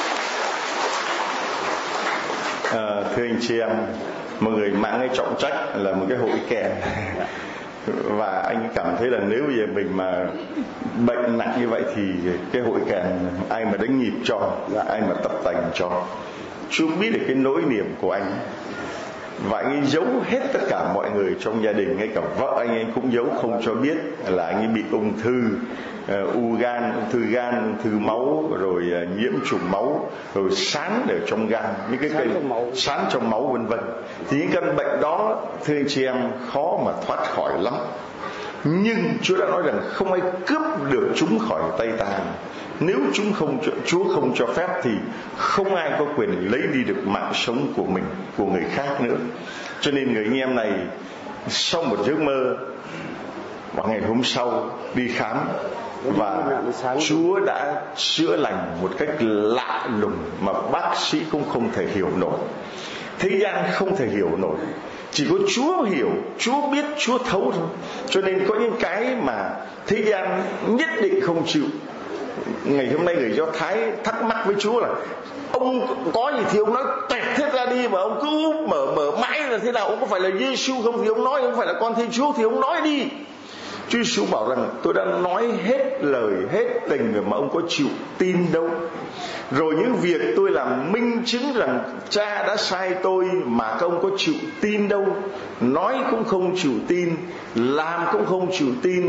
À, thưa anh chị em, mọi người mang cái trọng trách là một cái hội kèn. Và anh cảm thấy là nếu bây giờ mình mà bệnh nặng như vậy thì cái hội kèn ai mà đánh nhịp cho, ai mà tập tành cho. Chúa biết được cái nỗi niềm của anh, và anh ấy giấu hết tất cả mọi người trong gia đình, ngay cả vợ anh ấy cũng giấu không cho biết là anh ấy bị ung thư, uh, u gan, ung thư gan, ung thư máu, rồi uh, nhiễm trùng máu, rồi sán ở trong gan, những cái cây sán trong máu vân vân. Thì những căn bệnh đó, thưa anh chị em, khó mà thoát khỏi lắm. Nhưng Chúa đã nói rằng không ai cướp được chúng khỏi tay ta. Nếu chúng không Chúa không cho phép thì không ai có quyền lấy đi được mạng sống của mình, của người khác nữa. Cho nên người anh em này sau một giấc mơ, và ngày hôm sau đi khám, và Chúa đã chữa lành một cách lạ lùng mà bác sĩ cũng không thể hiểu nổi, thế gian không thể hiểu nổi. Chỉ có Chúa hiểu, Chúa biết, Chúa thấu thôi. Cho nên có những cái mà thế gian nhất định không chịu. Ngày hôm nay người Do Thái thắc mắc với Chúa là ông có gì thì ông nói tẹt hết ra đi, mà ông cứ mở mở mãi là thế nào? Ông có phải là Giêsu không thì ông nói, ông phải là con Thiên Chúa thì ông nói đi. Chúa Giêsu bảo rằng tôi đã nói hết lời hết tình rồi mà ông có chịu tin đâu. Rồi những việc tôi làm minh chứng rằng Cha đã sai tôi mà các ông có chịu tin đâu. Nói cũng không chịu tin, làm cũng không chịu tin,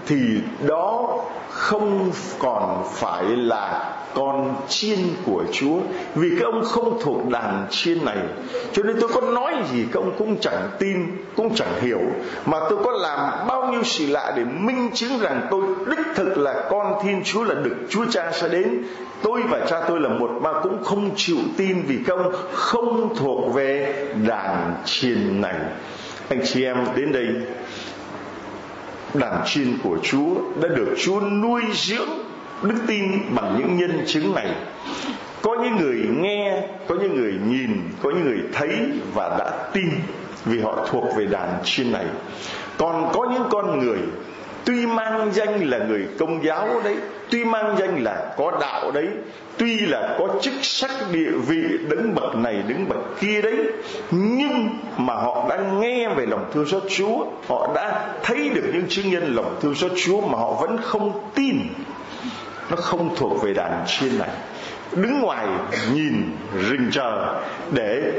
thì đó không còn phải là con chiên của Chúa, vì các ông không thuộc đàn chiên này. Cho nên tôi có nói gì các ông cũng chẳng tin, cũng chẳng hiểu, mà tôi có làm bao nhiêu sự lạ để minh chứng rằng tôi đích thực là con Thiên Chúa, là được Chúa Cha sẽ đến. Tôi và cha tôi là một, mà cũng không chịu tin vì các ông không thuộc về đàn chiên này. Anh chị em đến đây, đàn chiên của Chúa đã được Chúa nuôi dưỡng đức tin bằng những nhân chứng này. Có những người nghe, có những người nhìn, có những người thấy và đã tin vì họ thuộc về đàn chiên này. Còn có những con người tuy mang danh là người Công giáo đấy, tuy mang danh là có đạo đấy, tuy là có chức sắc địa vị đứng bậc này đứng bậc kia đấy, nhưng mà họ đã nghe về lòng thương xót Chúa, họ đã thấy được những chứng nhân lòng thương xót Chúa mà họ vẫn không tin. Nó không thuộc về đàn chiên này, đứng ngoài nhìn rình chờ để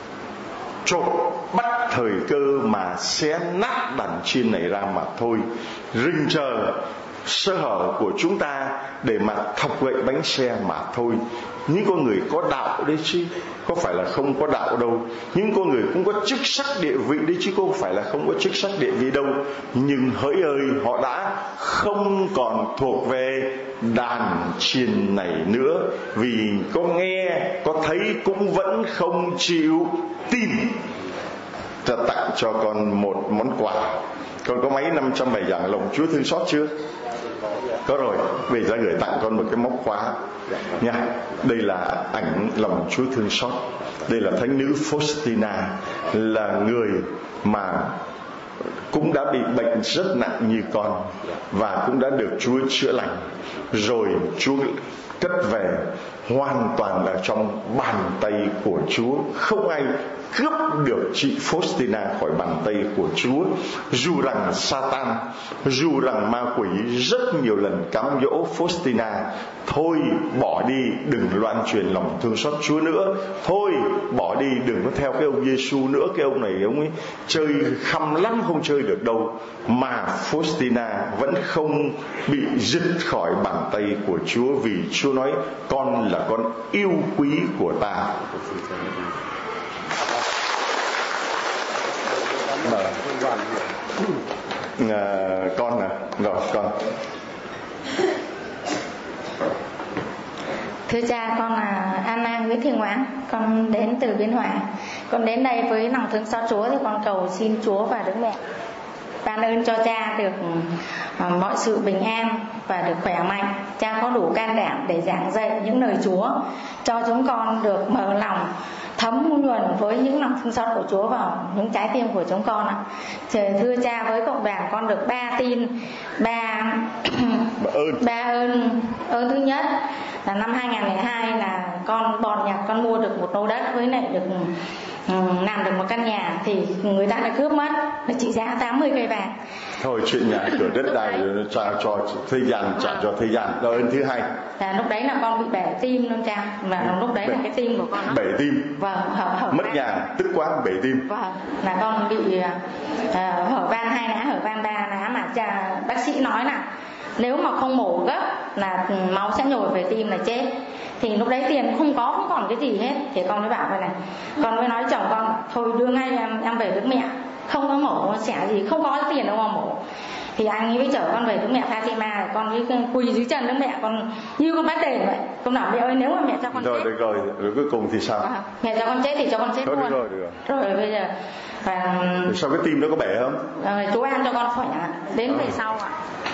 chộp bắt thời cơ mà xé nát đàn chiên này ra mà thôi, rình chờ sơ hở của chúng ta để mà thọc gậy bánh xe mà thôi. Những con người có đạo đấy chứ có phải là không có đạo đâu. Những con người cũng có chức sắc địa vị đấy chứ không phải là không có chức sắc địa vị đâu. Nhưng hỡi ơi, họ đã không còn thuộc về đàn chiên này nữa, vì có nghe có thấy cũng vẫn không chịu tin. Ta tặng cho con một món quà. Con có mấy năm trăm bài giảng lòng Chúa thương xót chưa? Có rồi. Bây giờ gửi tặng con một cái móc khóa nha. Đây là ảnh lòng Chúa thương xót. Đây là thánh nữ Faustina, là người mà cũng đã bị bệnh rất nặng như con và cũng đã được Chúa chữa lành. Rồi Chúa cất về hoàn toàn là trong bàn tay của Chúa. Không ai cướp được chị Faustina khỏi bàn tay của Chúa. Dù rằng Satan, dù rằng ma quỷ rất nhiều lần cám dỗ Faustina: thôi bỏ đi, đừng loan truyền lòng thương xót Chúa nữa. Thôi bỏ đi, đừng có theo cái ông Giêsu nữa, cái ông này ông ấy chơi khăm lắm, không chơi được đâu. Mà Faustina vẫn không bị dứt khỏi bàn tay của Chúa, vì Chúa nói con là con yêu quý của ta. À, con à, rồi con. Thưa cha, con là Anna Nguyễn Thị Ngoãn, con đến từ Biên Hòa. Con đến đây với lòng thương xót Chúa thì con cầu xin Chúa và Đức Mẹ ban ơn cho cha được uh, mọi sự bình an và được khỏe mạnh. Cha có đủ can đảm để giảng dạy những lời Chúa, cho chúng con được mở lòng thấm nhuần với những lòng thương xót của Chúa vào những trái tim của chúng con ạ. Thưa cha, với cộng đoàn con được ba tin, ba ơn. ba ơn. Ơn thứ nhất là năm hai không không hai là con bòn nhặt, con mua được một lô đất với lại được um, làm được một căn nhà, thì người ta đã cướp mất, là trị giá tám mươi cây vàng. Thôi chuyện nhà cửa đất đai trả cho thời gian, trả cho thời gian. Rồi ơn thứ hai là lúc đấy là con bị bể tim luôn cha, và lúc đấy bể, là cái tim của con đó. Bể tim. Vâng, hở, hở mất van. Nhà tức quá bể tim. Vâng, là con bị uh, hở van hai lá, hở van ba lá, mà cha bác sĩ nói là nếu mà không mổ gấp là máu sẽ nhồi về tim là chết. Thì lúc đấy tiền không có, không còn cái gì hết. Thì con mới bảo vậy này, con mới nói chồng con thôi đưa ngay em em về với mẹ, không có mổ xẻ gì, không có tiền đâu mà mổ. Thì anh ấy mới chở con về với mẹ Fatima, con mới quỳ dưới chân với mẹ, con như con bắt đền vậy. Con bảo mẹ ơi, nếu mà mẹ cho con rồi, chết được rồi, rồi cuối cùng thì sao? À, mẹ cho con chết thì cho con chết rồi, luôn. Rồi, được rồi. Rồi bây giờ và sao cái tim nó có bể không? Rồi, chú ăn cho con khỏe đến về à. sau ạ.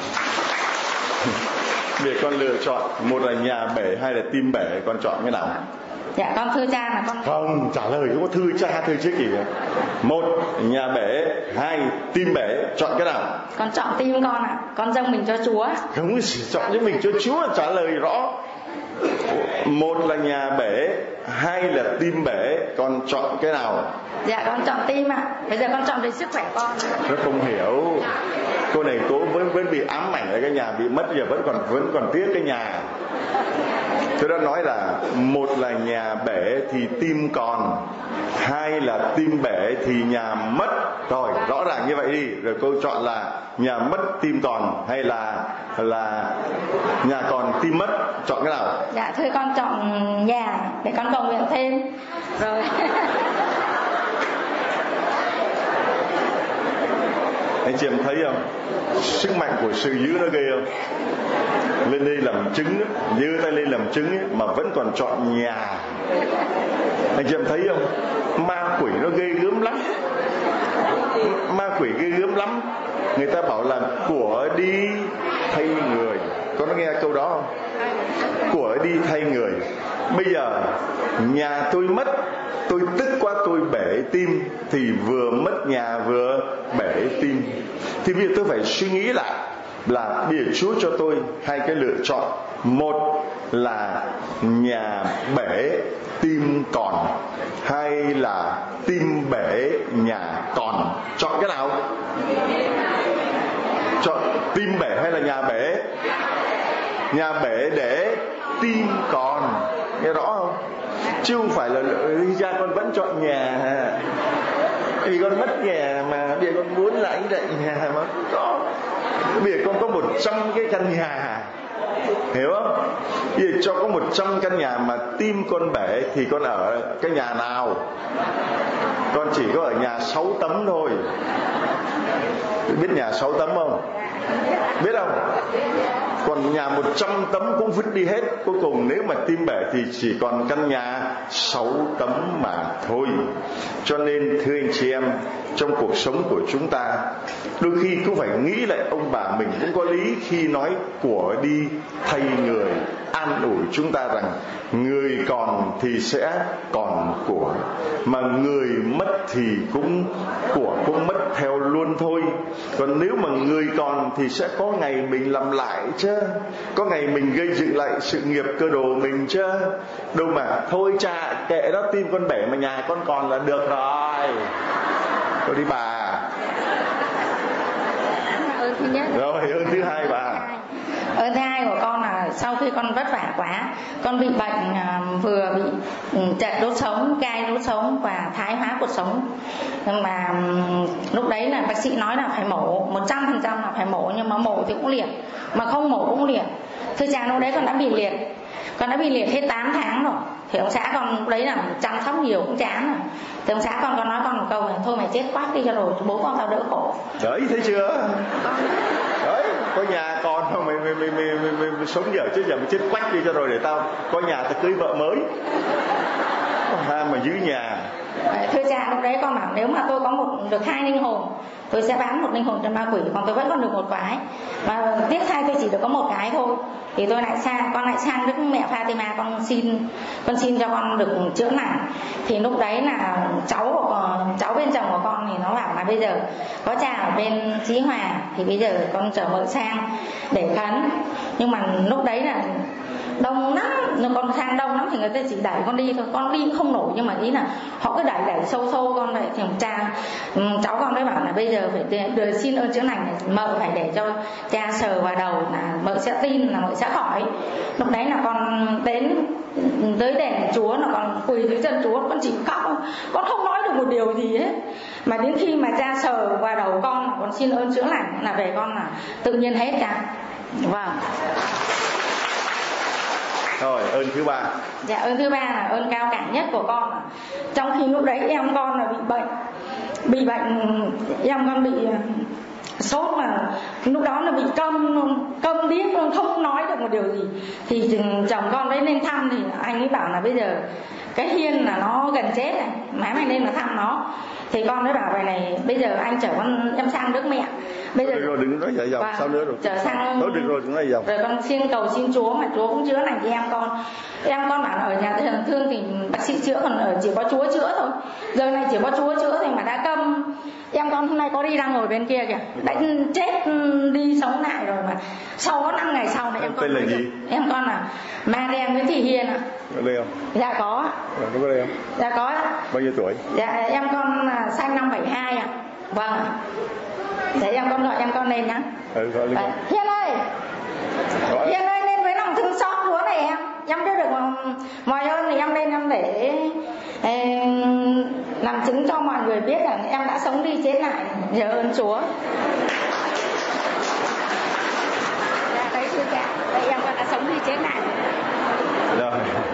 Để con lựa chọn, một là nhà bể hay là tim bể, con chọn cái nào? Dạ con thưa cha là con không trả lời không có thưa cha thưa chứ gì vậy. Một nhà bể, hai tim bể, chọn cái nào? Con chọn tim con ạ. À. Con dâng mình cho Chúa. Không chọn cho mình cho Chúa, trả lời rõ. Một là nhà bể, hai là tim bể, con chọn cái nào? Dạ con chọn tim ạ. À. Bây giờ con chọn về sức khỏe con. Nó không hiểu. Cô này cô vẫn vẫn bị ám ảnh ở cái nhà bị mất, giờ vẫn còn vẫn còn tiếc cái nhà. Tôi đã nói là một là nhà bể thì tim còn, hai là tim bể thì nhà mất. Rồi, rõ ràng như vậy đi. Rồi cô chọn là nhà mất tim còn hay là là nhà còn tim mất, chọn cái nào? Dạ thưa con chọn nhà để con cầu nguyện thêm. Rồi. Anh chị em thấy không? Sức mạnh của sự dữ nó ghê không? Lên đây làm chứng, giơ tay lên làm chứng ấy, mà vẫn còn chọn nhà. Anh chị em thấy không? Ma quỷ nó ghê gớm lắm. Ma quỷ ghê gớm lắm. Người ta bảo là của đi thay người. Con có nghe câu đó không? Của đi thay người. Bây giờ nhà tôi mất, tôi tức quá tôi bể tim, thì vừa mất nhà vừa bể tim. Thì bây giờ tôi phải suy nghĩ lại là bây giờ Chúa cho tôi hai cái lựa chọn. Một là nhà bể tim còn, hay là tim bể nhà còn. Chọn cái nào? Chọn tim bể hay là nhà bể? Nhà bể để tim còn. Nghe rõ không? Chứ không phải là cha con vẫn chọn nhà, vì con mất nhà mà bây giờ con muốn lại lại nhà mà không có. Bây giờ con có một trăm cái căn nhà, hiểu không? Bây giờ cho có một trăm căn nhà mà tim con bể thì con ở cái nhà nào? Con chỉ có ở nhà sáu tấm thôi. Biết nhà sáu tấm không? Biết không? Còn nhà một trăm tấm cũng vứt đi hết. Cuối cùng nếu mà tim bể thì chỉ còn căn nhà sáu tấm mà thôi. Cho nên thưa anh chị em, trong cuộc sống của chúng ta, đôi khi cũng phải nghĩ lại ông bà mình cũng có lý khi nói của đi thay người, an ủi chúng ta rằng người còn thì sẽ còn của, mà người mất thì cũng của cũng mất theo luôn thôi. Còn nếu mà người còn thì sẽ có ngày mình làm lại chứ, có ngày mình gây dựng lại sự nghiệp cơ đồ mình chứ. Đâu mà thôi cha kệ đó, tim con bể mà nhà con còn là được rồi. Tôi đi bà. Ơn thứ nhất. Rồi ơn thứ hai bà. Ơn thứ hai của con là sau khi con vất vả quá, con bị bệnh, vừa bị chật đốt sống, gai đốt sống và thái hóa cột sống. Nhưng mà lúc đấy là bác sĩ nói là phải mổ, một trăm phần trăm là phải mổ, nhưng mà mổ thì cũng liệt, mà không mổ cũng liệt. Thưa cha, lúc đấy con đã bị liệt, con đã bị liệt hết tám tháng rồi. Thì ông xã con lúc đấy là chăm sóc nhiều cũng chán rồi. Thì ông xã con có nói con một câu là thôi mày chết quách đi cho rồi bố con tao đỡ khổ. Đấy, thấy chưa? Đấy, có nhà con không mày mày mày mày, mày, mày, mày sống dở chứ giờ mày chết quách đi cho rồi để tao có nhà tao cưới vợ mới. Ha mà giữ nhà. Thưa cha, lúc đấy con bảo nếu mà tôi có một được hai linh hồn, tôi sẽ bán một linh hồn cho ma quỷ, còn tôi vẫn còn được một cái, và tiếp theo tôi chỉ được có một cái thôi. Thì tôi lại sang, con lại sang Đức Mẹ Fatima, con xin, con xin cho con được chữa lành. Thì lúc đấy là cháu của con, cháu bên chồng của con thì nó bảo là bây giờ có cha ở bên Chí Hòa thì bây giờ con chở mợ sang để khấn. Nhưng mà lúc đấy là đông lắm, nhưng con sang đông lắm thì người ta chỉ đẩy con đi thôi, con đi không nổi. Nhưng mà ý là họ cứ đẩy đẩy sâu sâu con vậy. Thì cha, cháu con mới bảo là bây giờ phải đưa, xin ơn chữa lành, mợ phải để cho cha sờ vào đầu là mợ sẽ tin là mợ sẽ khỏi. Lúc đấy là con đến tới đền Chúa, là con quỳ dưới chân Chúa, con chỉ khóc, con không nói được một điều gì hết. Mà đến khi mà cha sờ vào đầu con là con xin ơn chữa lành, là về con là tự nhiên hết cha. Vâng. Rồi ơn thứ ba. Dạ ơn thứ ba là ơn cao cả nhất của con. Trong khi lúc đấy em con là bị bệnh, bị bệnh em con bị sốt, mà lúc đó là bị câm câm điếc luôn, không nói được một điều gì. Thì chồng con đấy lên thăm thì anh ấy bảo là bây giờ cái Hiên là nó gần chết này, má mày lên mà thăm nó. Thì con mới bảo vậy này, bây giờ anh chở con em sang Đức Mẹ. Bây giờ được rồi, đừng nói dạy dòng, sao nữa rồi. Chở sang. Nói được rồi, đừng nói dòng. Rồi con xin cầu xin Chúa mà Chúa cũng chữa lành cho em con. Em con bảo là ở nhà thương thì bác sĩ chữa, còn ở chỉ có Chúa chữa thôi. Giờ này chỉ có Chúa chữa thì mà đã câm. Em con hôm nay có đi đang ngồi bên kia kìa, đã chết đi sống lại rồi, mà sau có năm ngày sau này em con. Tên là gì? Em con là Maria Nguyễn Thị Hiền ạ. Có đây không? Dạ có. Rồi, có đây không? Dạ có ạ. Bao nhiêu tuổi? Dạ em con là sinh năm bảy hai ạ. Vâng ạ. Để em con gọi em con lên nhá. Ừ, gọi lên. Hiền ơi. Gọi. Hiền ơi, lên với lòng thương xót Chúa này em. Em chưa được mọi ơn thì em lên em để làm chứng cho mọi người biết rằng em đã sống đi chết lại, nhờ ơn Chúa. Dạ đấy thưa cha, đây em đã sống đi chết lại. Rồi.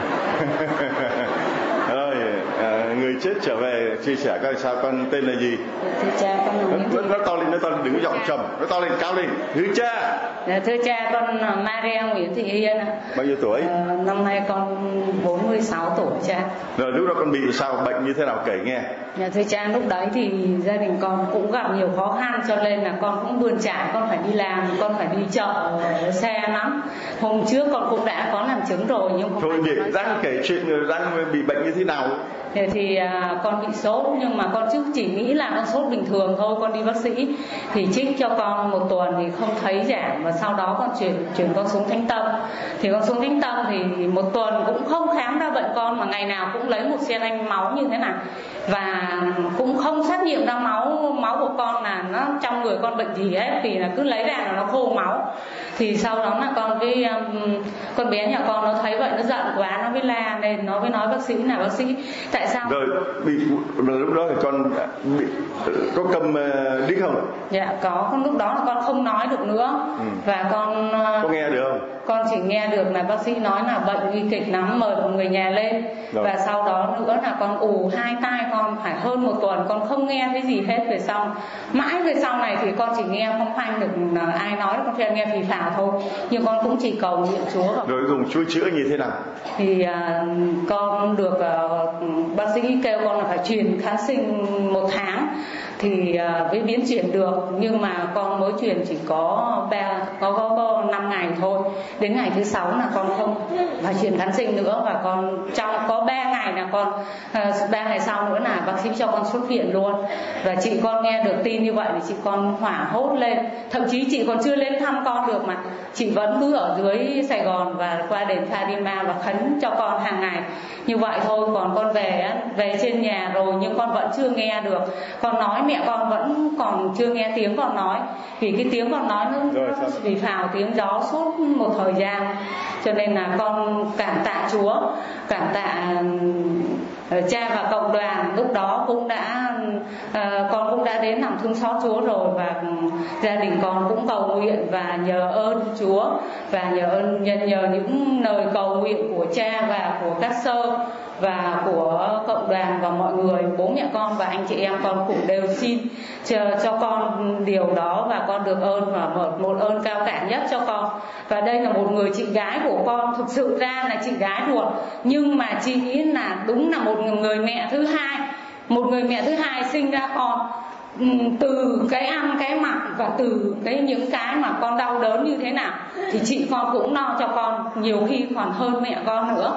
Rồi, à, người chết trở về chia sẻ coi sao, con tên là gì? Thưa cha, con là Nguyễn Thị. Nó to lên, nó to lên, đừng có giọng trầm, nó to lên, cao lên. Thưa cha. Dạ, thưa cha, con là Maria Nguyễn Thị Hiên ạ. Bao nhiêu tuổi? À, năm nay con bốn mươi sáu tuổi cha. Rồi lúc đó con bị sao, bệnh như thế nào kể nghe? Dạ, thưa cha, lúc đấy thì gia đình con cũng gặp nhiều khó khăn, cho nên là con cũng bươn trải, con phải đi làm, con phải đi chợ xe lắm. Hôm trước con cũng đã có làm chứng rồi nhưng không. Thôi để Giang kể chuyện người Giang bị bệnh như thế nào. Thì, thì à, con bị sốt, nhưng mà con trước chỉ nghĩ là con sốt bình thường thôi. Con đi bác sĩ thì trích cho con một tuần thì không thấy giảm, và sau đó con chuyển chuyển con xuống Thánh Tâm. Thì con xuống Thánh Tâm thì một tuần cũng không khám ra bệnh con, mà ngày nào cũng lấy một xe lanh máu như thế này, và cũng không xét nghiệm ra máu máu của con là nó trong người con bệnh gì hết, vì là cứ lấy ra là nó khô máu. Thì sau đó là con với um, con bé nhà con nó thấy vậy, nó giận quá, nó mới la nên nó mới nói bác sĩ là bác sĩ tại sao. Rồi bị rồi lúc đó thì con bị có cầm uh, đích không? Dạ có, con lúc đó là con không nói được nữa. Ừ. Và con uh, có nghe được không? Con chỉ nghe được là bác sĩ nói là bệnh nguy kịch lắm, mời một người nhà lên. Rồi. Và sau đó nữa là con ù hai tai con phải hơn một tuần con không nghe cái gì hết. Về sau mãi về sau này thì con chỉ nghe phong phanh được ai nói, con chỉ nghe phì phào thôi, nhưng con cũng chỉ cầu nguyện Chúa. Rồi dùng Chúa chữa như thế nào? Thì uh, con được uh, bác sĩ kêu con là phải truyền kháng sinh một tháng thì uh, mới biến chuyển được, nhưng mà con mới truyền chỉ có ba có, có, có năm ngày thôi. Đến ngày thứ sáu là con không phải truyền kháng sinh nữa, và con trong có ba ngày là con uh, ba ngày sau nữa là bác sĩ cho con xuất viện luôn. Và chị con nghe được tin như vậy thì chị con hoảng hốt lên, thậm chí chị còn chưa lên thăm con được mà chị vẫn cứ ở dưới Sài Gòn và qua đền Fatima và khấn cho con hàng ngày như vậy thôi. Còn con về về trên nhà rồi nhưng con vẫn chưa nghe được. Con nói mẹ con vẫn còn chưa nghe tiếng con nói, vì cái tiếng con nói nó vì phào tiếng gió suốt một thời gian. Cho nên là con cảm tạ Chúa, cảm tạ cha và cộng đoàn. Lúc đó cũng đã uh, con cũng đã đến làm thương xót Chúa rồi, và gia đình con cũng cầu nguyện và nhờ ơn Chúa, và nhờ ơn nhờ, nhờ những lời cầu nguyện của cha và của các sơ và của cộng đoàn và mọi người, bố mẹ con và anh chị em con cũng đều xin cho, cho con điều đó, và con được ơn và một, một ơn cao cả nhất cho con. Và đây là một người chị gái của con, thực sự ra là chị gái ruột, nhưng mà chị nghĩ là đúng là một người mẹ thứ hai, một người mẹ thứ hai sinh ra con. Từ cái ăn cái mặc và từ cái những cái mà con đau đớn như thế nào thì chị con cũng lo cho con, nhiều khi còn hơn mẹ con nữa.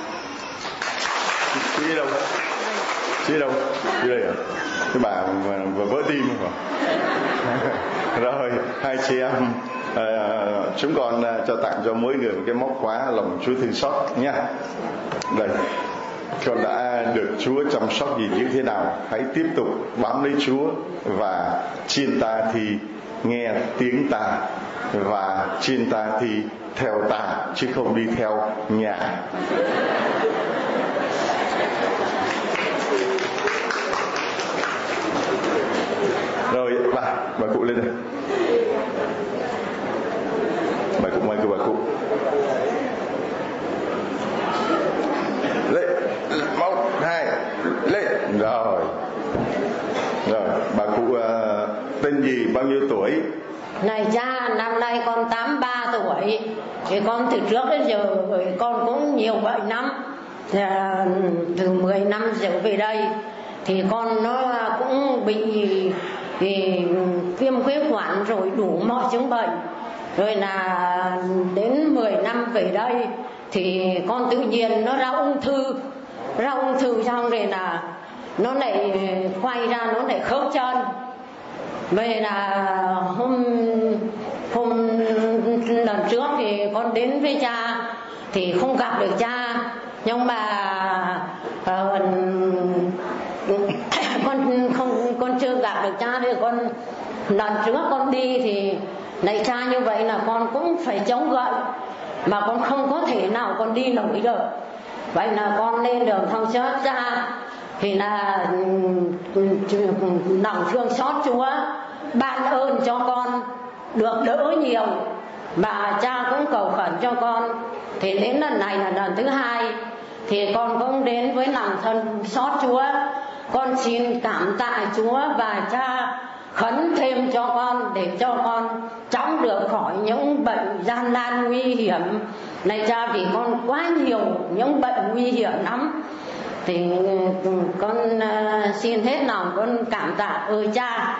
Chị đi đâu? Chị đi đâu? Chị đây à? Cái bà vừa vỡ tim không? Rồi hai chị em à, chúng con cho tặng cho mỗi người một cái móc khóa lòng Chúa thương xót nha. Đây, con đã được Chúa chăm sóc gì như thế nào, hãy tiếp tục bám lấy Chúa và chiên ta thì nghe tiếng ta, và chiên ta thì theo ta chứ không đi theo nhà. Rồi bà, bà cụ lên đây. Bà cụ, mời cô bà cụ. Lên, một, hai, lên. Rồi. Rồi, bà cụ uh, tên gì, bao nhiêu tuổi? Này cha, năm nay con tám mươi ba tuổi. Thì con từ trước đến giờ con cũng nhiều bệnh lắm. Từ mười năm trở về đây thì con nó cũng bị thì viêm phế quản rồi đủ mọi chứng bệnh. Rồi là đến mười năm về đây thì con tự nhiên nó ra ung thư. Ra ung thư xong rồi là nó lại quay ra, nó lại khớp chân. Về là hôm hôm lần trước thì con đến với cha thì không gặp được cha, nhưng mà uh, con không con chưa gặp được cha thì con lần trước con đi thì này cha như vậy là con cũng phải chống gậy mà con không có thể nào con đi nổi được. Vậy là con lên đường thăm xót cha thì là lòng thương xót Chúa ban ơn cho con được đỡ nhiều, mà cha cũng cầu khẩn cho con. Thì đến lần này là lần thứ hai thì con cũng đến với lòng thân xót Chúa. Con xin cảm tạ Chúa và cha khấn thêm cho con để cho con chóng được khỏi những bệnh gian nan nguy hiểm này cha, vì con quá nhiều những bệnh nguy hiểm lắm. Thì con xin hết lòng con cảm tạ ơn cha.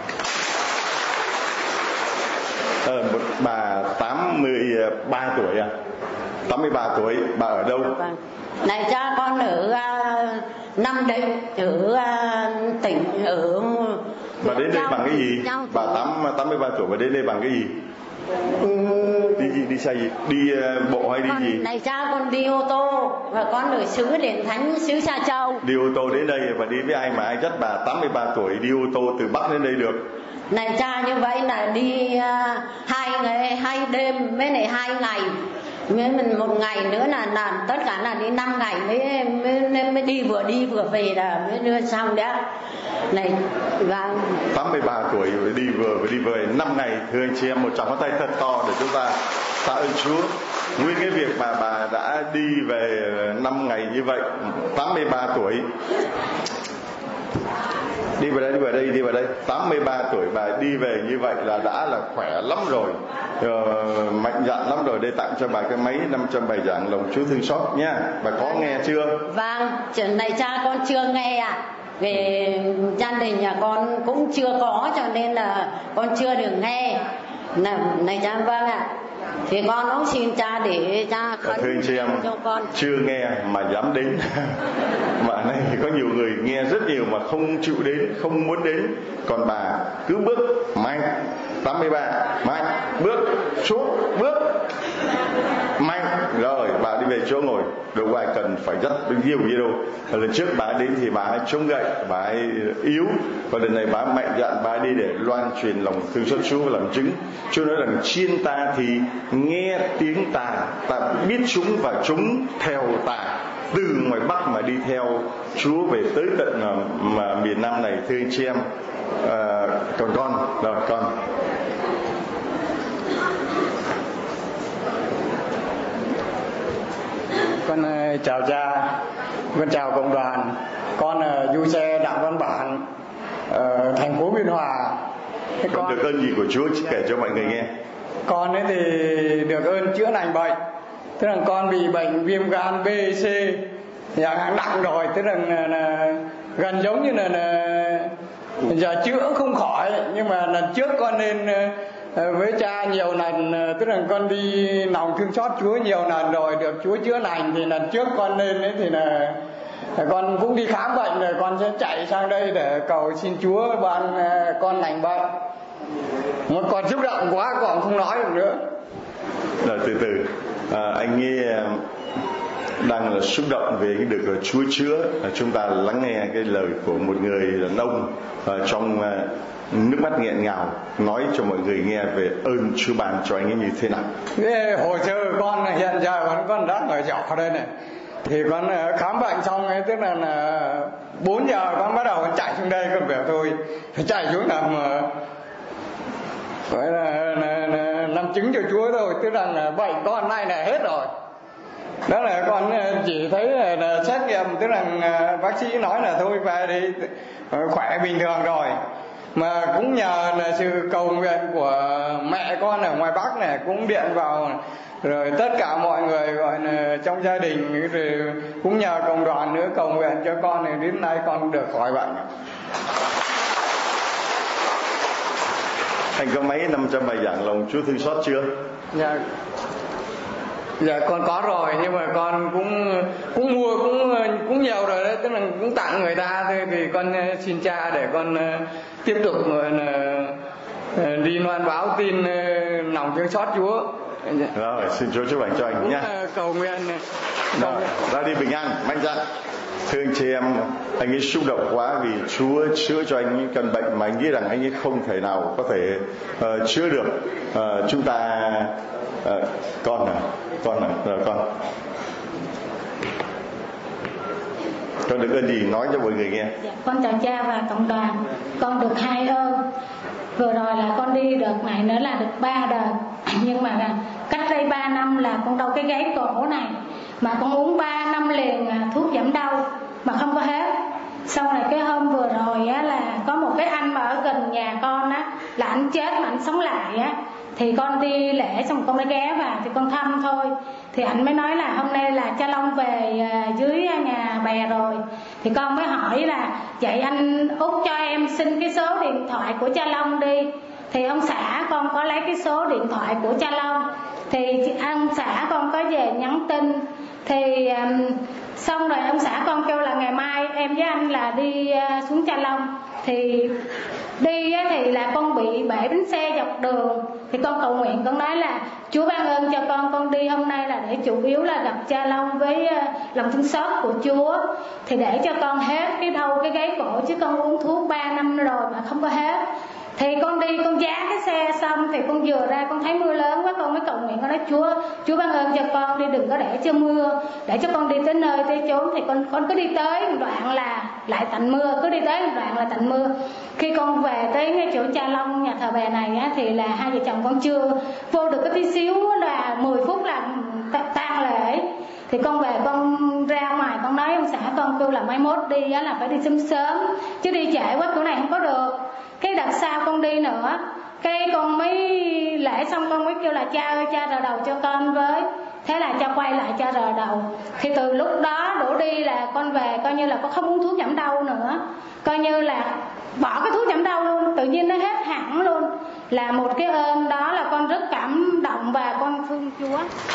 Ờ, một bà tám mươi ba tuổi à? tám mươi ba tuổi, bà ở đâu? Vâng. Này cha, con ở uh, Nam Định, ở uh, tỉnh ở. Bà đến đây bằng cái gì? Bà tám mươi ba tuổi, bà đến đây bằng cái gì? Ừ. Đi gì? Đi xe gì? Đi uh, bộ hay đi con, gì? Này cha, con đi ô tô và con ở xứ Đền Thánh, xứ Sa Châu. Đi ô tô đến đây và đi với ai mà ai dắt bà tám mươi ba tuổi đi ô tô từ Bắc đến đây được? Này cha, như vậy là đi uh, hai ngày hai đêm với này hai ngày, với mình một ngày nữa là là tất cả là đi năm ngày mới, mới mới đi vừa đi vừa về là mới đưa xong đấy. Này và tám mươi ba tuổi rồi đi vừa và đi về năm ngày. Thưa anh chị em, một tràng pháo tay thật to để chúng ta tạ ơn Chúa. Nguyên cái việc mà bà đã đi về năm ngày như vậy, tám mươi ba tuổi, đi vào đây, đi vào đây, đi vào đây, tám mươi ba tuổi bà đi về như vậy là đã là khỏe lắm rồi, uh, mạnh dạn lắm rồi. Để tặng cho bà cái máy năm trăm bài giảng lòng Chúa thương xót nha. Bà có nghe chưa? Vâng, chuyện này cha con chưa nghe ạ. À. Về gia đình nhà con cũng chưa có, cho nên là con chưa được nghe. Này, này cha, vâng ạ. À. Thì con cũng xin cha để cha khấn thưa anh chị em, cho con. chưa nghe mà dám đến. Mà này có nhiều người nghe rất nhiều mà không chịu đến, không muốn đến. Còn bà cứ bước mạnh, tám mươi ba mạnh, bước xuống, bước mạnh rồi bà đi về chỗ ngồi. Đâu ai cần phải dắt nhiều gì đâu. Lần trước bà đến thì bà ấy chống gậy, bà ấy yếu, và lần này bà mạnh dạn, bà đi để loan truyền lòng thương xót Chúa và làm chứng. Chúa nói rằng chiên ta thì nghe tiếng ta, ta biết chúng và chúng theo ta. Từ ngoài Bắc mà đi theo Chúa về tới tận mà miền Nam này. Thưa anh chị em, à, còn con rồi con con chào cha, con chào cộng đoàn. Con là du xe Đặng Văn Bản ở thành phố Biên Hòa. Thế con, con được ơn gì của Chúa kể cho mọi người nghe? Con ấy thì được ơn chữa lành bệnh. Tức là con bị bệnh viêm gan B, C dạng nặng rồi, tức là, là, là gần giống như là, là giờ chữa không khỏi. Nhưng mà lần trước con lên với cha nhiều lần, tức là con đi lòng thương xót Chúa nhiều lần rồi, được Chúa chữa lành. Thì lần trước con lên ấy thì là con cũng đi khám bệnh rồi, con sẽ chạy sang đây để cầu xin Chúa ban con lành bệnh. Mà còn xúc động quá, còn không nói được nữa. Rồi từ từ, à, anh nghe đang là xúc động về cái được Chúa chữa. Chúng ta lắng nghe cái lời của một người đàn ông trong nước mắt nghẹn ngào nói cho mọi người nghe về ơn Chúa ban cho anh ấy như thế nào. Cái hồ sơ con hiện giờ vẫn còn đang ở giỏ ở đây này. Thì con khám bệnh xong ấy, tức là, là bốn giờ con bắt đầu con chạy xuống đây, con bảo thôi phải chạy xuống làm phải là, là, là làm chứng cho Chúa thôi. Tức là, là bệnh con nay là hết rồi. Đó là con chỉ thấy là, là xét nghiệm, tức là bác sĩ nói là thôi về đi, khỏe bình thường rồi. Mà cũng nhờ là sự cầu nguyện của mẹ con ở ngoài Bắc này cũng điện vào, rồi tất cả mọi người gọi là trong gia đình, rồi cũng nhờ cộng đoàn nữa cầu nguyện cho con, này đến nay con được khỏi bệnh. Anh có mấy năm trăm bài giảng lòng Chúa thương xót chưa? Dạ, dạ con có rồi, nhưng mà con cũng cũng mua cũng cũng nhiều rồi đấy, tức là cũng tặng người ta thôi. Thì con xin cha để con tiếp tục đi loan báo tin lòng thương xót Chúa. Rồi, xin Chúa chúc lành cho anh nhé. Cầu nguyện. Rồi, ra đi bình an, mạnh dạn. Thưa anh chị em, anh ấy xúc động quá vì Chúa chữa cho anh ấy căn bệnh mà anh nghĩ rằng anh ấy không thể nào có thể uh, chữa được. Uh, chúng ta uh, con à, con à, rồi con. Con được ơn gì nói cho mọi người nghe. Dạ, con chào cha và cộng đoàn. Con được hai ơn. Vừa rồi là con đi đợt này nữa là được ba đợt. Nhưng mà cách đây ba năm là con đau cái gáy cổ này, mà con uống ba năm liền thuốc giảm đau mà không có hết. Sau này cái hôm vừa rồi á, là có một cái anh mà ở gần nhà con á, là anh chết mà anh sống lại á, thì con đi lễ xong con mới ghé vào thì con thăm thôi. Thì anh mới nói là hôm nay là cha Long về dưới nhà bè rồi. Thì con mới hỏi là vậy anh Út cho em xin cái số điện thoại của cha Long đi. Thì ông xã con có lấy cái số điện thoại của cha Long, thì ông xã con có về nhắn tin. Thì um, xong rồi ông xã con kêu là ngày mai em với anh là đi uh, xuống Cha Long. Thì đi uh, thì là con bị bể bánh xe dọc đường. Thì con cầu nguyện, con nói là Chúa ban ơn cho con, con đi hôm nay là để chủ yếu là gặp Cha Long với uh, lòng thương xót của Chúa. Thì để cho con hết cái đau cái gáy cổ, chứ con uống thuốc ba năm rồi mà không có hết. Thì con đi con giá cái xe xong thì con vừa ra con thấy mưa lớn quá, con mới cầu nguyện, con nói Chúa Chúa ban ơn cho con đi, đừng có để cho mưa, để cho con đi tới nơi tới chốn. Thì con con cứ đi tới một đoạn là lại tạnh mưa, cứ đi tới một đoạn là tạnh mưa. Khi con về tới ngay chỗ Cha Long nhà thờ bè này á, thì là hai vợ chồng con chưa vô được cái tí xíu là mười phút là tan lễ. Thì con về con ra ngoài con nói ông xã con kêu là mai mốt đi á, là phải đi sớm sớm, chứ đi trễ quá chỗ này không có được. Cái đợt sau con đi nữa, cái con mới lễ xong con mới kêu là cha ơi cha rờ đầu cho con với. Thế là cha quay lại cha rờ đầu. Thì từ lúc đó đổ đi là con về coi như là con không uống thuốc giảm đau nữa, coi như là bỏ cái thuốc giảm đau luôn, tự nhiên nó hết hẳn luôn. Là một cái ơn đó là con rất cảm động và con thương Chúa.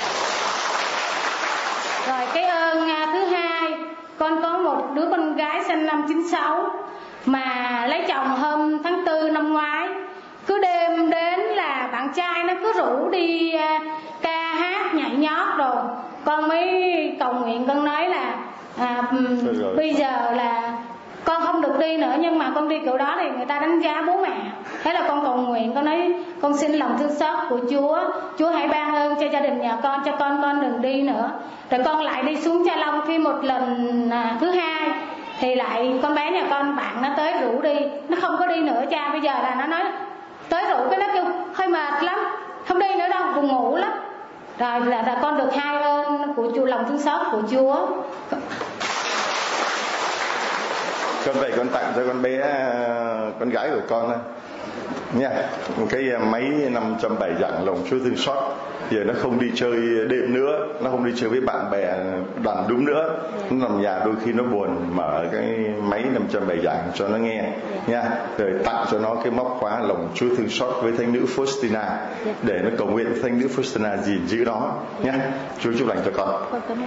Rồi cái ơn thứ hai, con có một đứa con gái sinh năm chín sáu mà lấy chồng hôm tháng tư năm ngoái. Cứ đêm đến là bạn trai nó cứ rủ đi ca hát nhảy nhót rồi. Con mới cầu nguyện, con nói là à, bây giờ là con không được đi nữa, nhưng mà con đi kiểu đó thì người ta đánh giá bố mẹ. Thế là con cầu nguyện, con nói con xin lòng thương xót của Chúa, Chúa hãy ban ơn cho gia đình nhà con, cho con con đừng đi nữa. Rồi con lại đi xuống Cha Long thêm một lần à, thứ hai. Thì lại con bé nhà con bạn nó tới rủ đi, nó không có đi nữa cha. Bây giờ là nó nói tới rủ cái nó kêu hơi mệt lắm, không đi nữa đâu, buồn ngủ lắm. Rồi là, là con được hai ơn của Chúa, lòng thương xót của Chúa. Con về con tặng cho con bé con gái của con thôi nha, một cái máy năm trăm bảy dạng lòng Chúa thương xót. Giờ nó không đi chơi đêm nữa, nó không đi chơi với bạn bè đoàn đúng nữa, nó nằm nhà đôi khi nó buồn, mở cái máy năm trăm bảy dạng cho nó nghe nha. Rồi tặng cho nó cái móc khóa lòng Chúa thương xót với thánh nữ Faustina, để nó cầu nguyện thánh nữ Faustina gìn giữ nó nha. Chúa chúc lành cho con.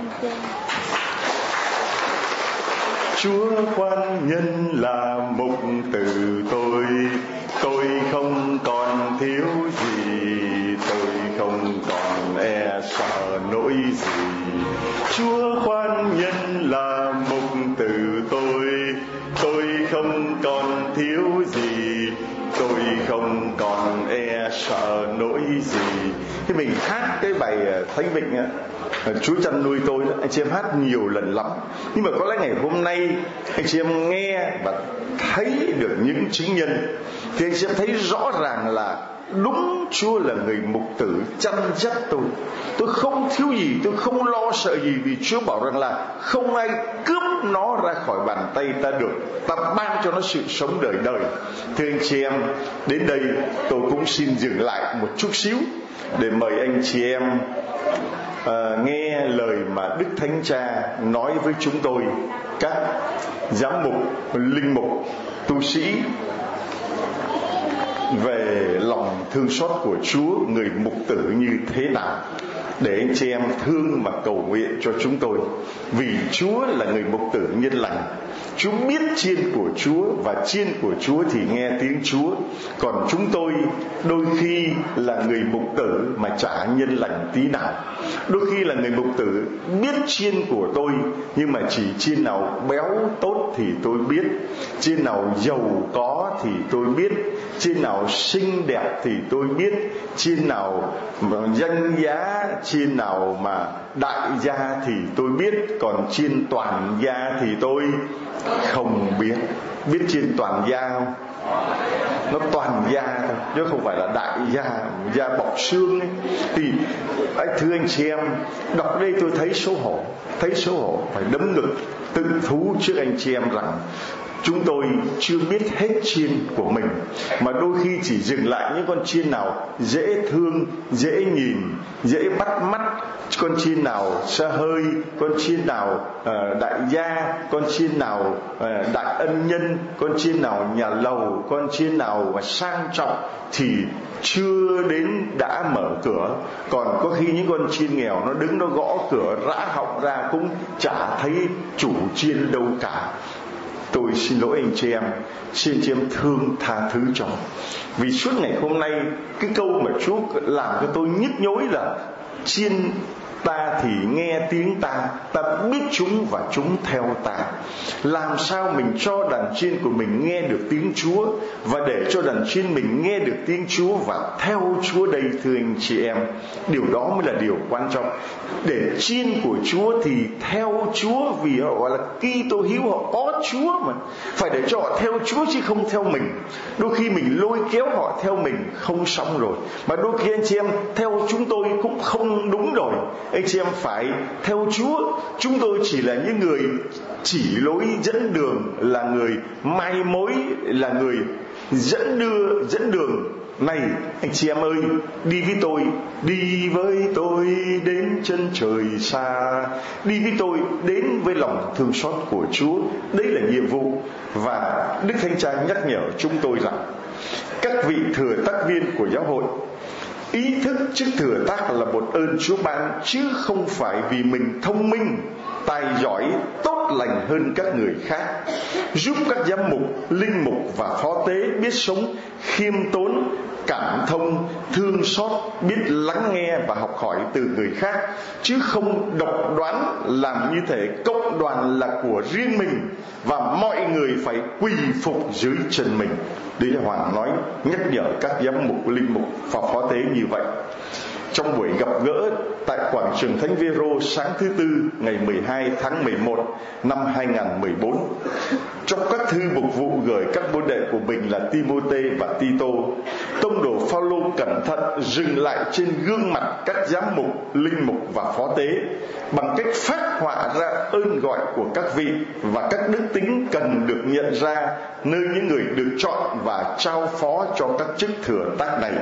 Chúa khoan nhân là mục tử tôi, tôi không còn thiếu gì, tôi không còn e sợ nỗi gì. Chúa khoan nhân là mục tử tôi, tôi không còn thiếu gì, tôi không còn e sợ nỗi gì. Khi mình hát cái bài Thánh Vịnh á, Chúa chăn nuôi tôi đó, anh chị em hát nhiều lần lắm. Nhưng mà có lẽ ngày hôm nay anh chị em nghe và thấy được những chứng nhân, thì anh chị em thấy rõ ràng là đúng Chúa là người mục tử chăn dắt tôi. Tôi không thiếu gì, tôi không lo sợ gì, vì Chúa bảo rằng là không ai cướp nó ra khỏi bàn tay ta được, ta ban cho nó sự sống đời đời. Thưa anh chị em, đến đây tôi cũng xin dừng lại một chút xíu để mời anh chị em à, nghe lời mà Đức Thánh Cha nói với chúng tôi, các giám mục, linh mục, tu sĩ, về lòng thương xót của Chúa, người mục tử như thế nào, để anh chị em thương mà cầu nguyện cho chúng tôi. Vì Chúa là người mục tử nhân lành, Chúa biết chiên của Chúa, và chiên của Chúa thì nghe tiếng Chúa. Còn chúng tôi đôi khi là người mục tử mà chả nhân lành tí nào. Đôi khi là người mục tử biết chiên của tôi, nhưng mà chỉ chiên nào béo tốt thì tôi biết, chiên nào giàu có thì tôi biết, chiên nào nào xinh đẹp thì tôi biết, chiên nào danh giá, chiên nào mà đại gia thì tôi biết, còn chiên toàn gia thì tôi không biết. Biết chiên toàn gia không? Nó toàn da thôi, chứ không phải là đại da, da bọc xương ấy. Thì anh thưa anh chị em, đọc đây tôi thấy xấu hổ, thấy xấu hổ, phải đấm ngực tự thú trước anh chị em rằng chúng tôi chưa biết hết chiên của mình, mà đôi khi chỉ dừng lại những con chiên nào dễ thương, dễ nhìn, dễ bắt mắt, con chiên nào xe hơi, con chiên nào uh, đại gia, con chiên nào uh, đại ân nhân, con chiên nào nhà lầu, con chiên nào sang trọng thì chưa đến đã mở cửa. Còn có khi những con chiên nghèo nó đứng nó gõ cửa rã họng ra cũng chả thấy chủ chiên đâu cả. Tôi xin lỗi anh chị em, xin chị em thương tha thứ cho. Vì suốt ngày hôm nay cái câu mà Chúa làm cho tôi nhức nhối là chiên ta thì nghe tiếng ta, ta biết chúng và chúng theo ta. Làm sao mình cho đàn chiên của mình nghe được tiếng Chúa, và để cho đàn chiên mình nghe được tiếng Chúa và theo Chúa đây thưa anh chị em, điều đó mới là điều quan trọng. Để chiên của Chúa thì theo Chúa, vì họ gọi là Kitô hữu, họ có Chúa mà, phải để cho họ theo Chúa chứ không theo mình. Đôi khi mình lôi kéo họ theo mình không xong rồi, mà đôi khi anh chị em theo chúng tôi cũng không đúng rồi. Anh chị em phải theo Chúa. Chúng tôi chỉ là những người chỉ lối dẫn đường, là người mai mối, là người dẫn đưa dẫn đường. Này anh chị em ơi, đi với tôi, đi với tôi đến chân trời xa, đi với tôi đến với lòng thương xót của Chúa. Đấy là nhiệm vụ. Và Đức Thánh Cha nhắc nhở chúng tôi rằng các vị thừa tác viên của giáo hội ý thức chức thừa tác là một ơn Chúa ban, chứ không phải vì mình thông minh, tài giỏi, tốt lành hơn các người khác, giúp các giám mục, linh mục và phó tế biết sống khiêm tốn, cảm thông, thương xót, biết lắng nghe và học hỏi từ người khác, chứ không độc đoán làm như thể cộng đoàn là của riêng mình và mọi người phải quỳ phục dưới chân mình. Đây là Hoàng nói, nhắc nhở các giám mục, linh mục và phó tế như vậy. Trong buổi gặp gỡ tại quảng trường Thánh Vê-rô sáng thứ Tư ngày mười hai tháng mười một năm hai nghìn không trăm mười bốn, trong các thư mục vụ gửi các môn đệ của mình là Ti-mô-tê và Ti-tô, tông đồ Phao-lô cẩn thận dừng lại trên gương mặt các giám mục, linh mục và phó tế bằng cách phác họa ra ơn gọi của các vị và các đức tính cần được nhận ra nơi những người được chọn và trao phó cho các chức thừa tác này.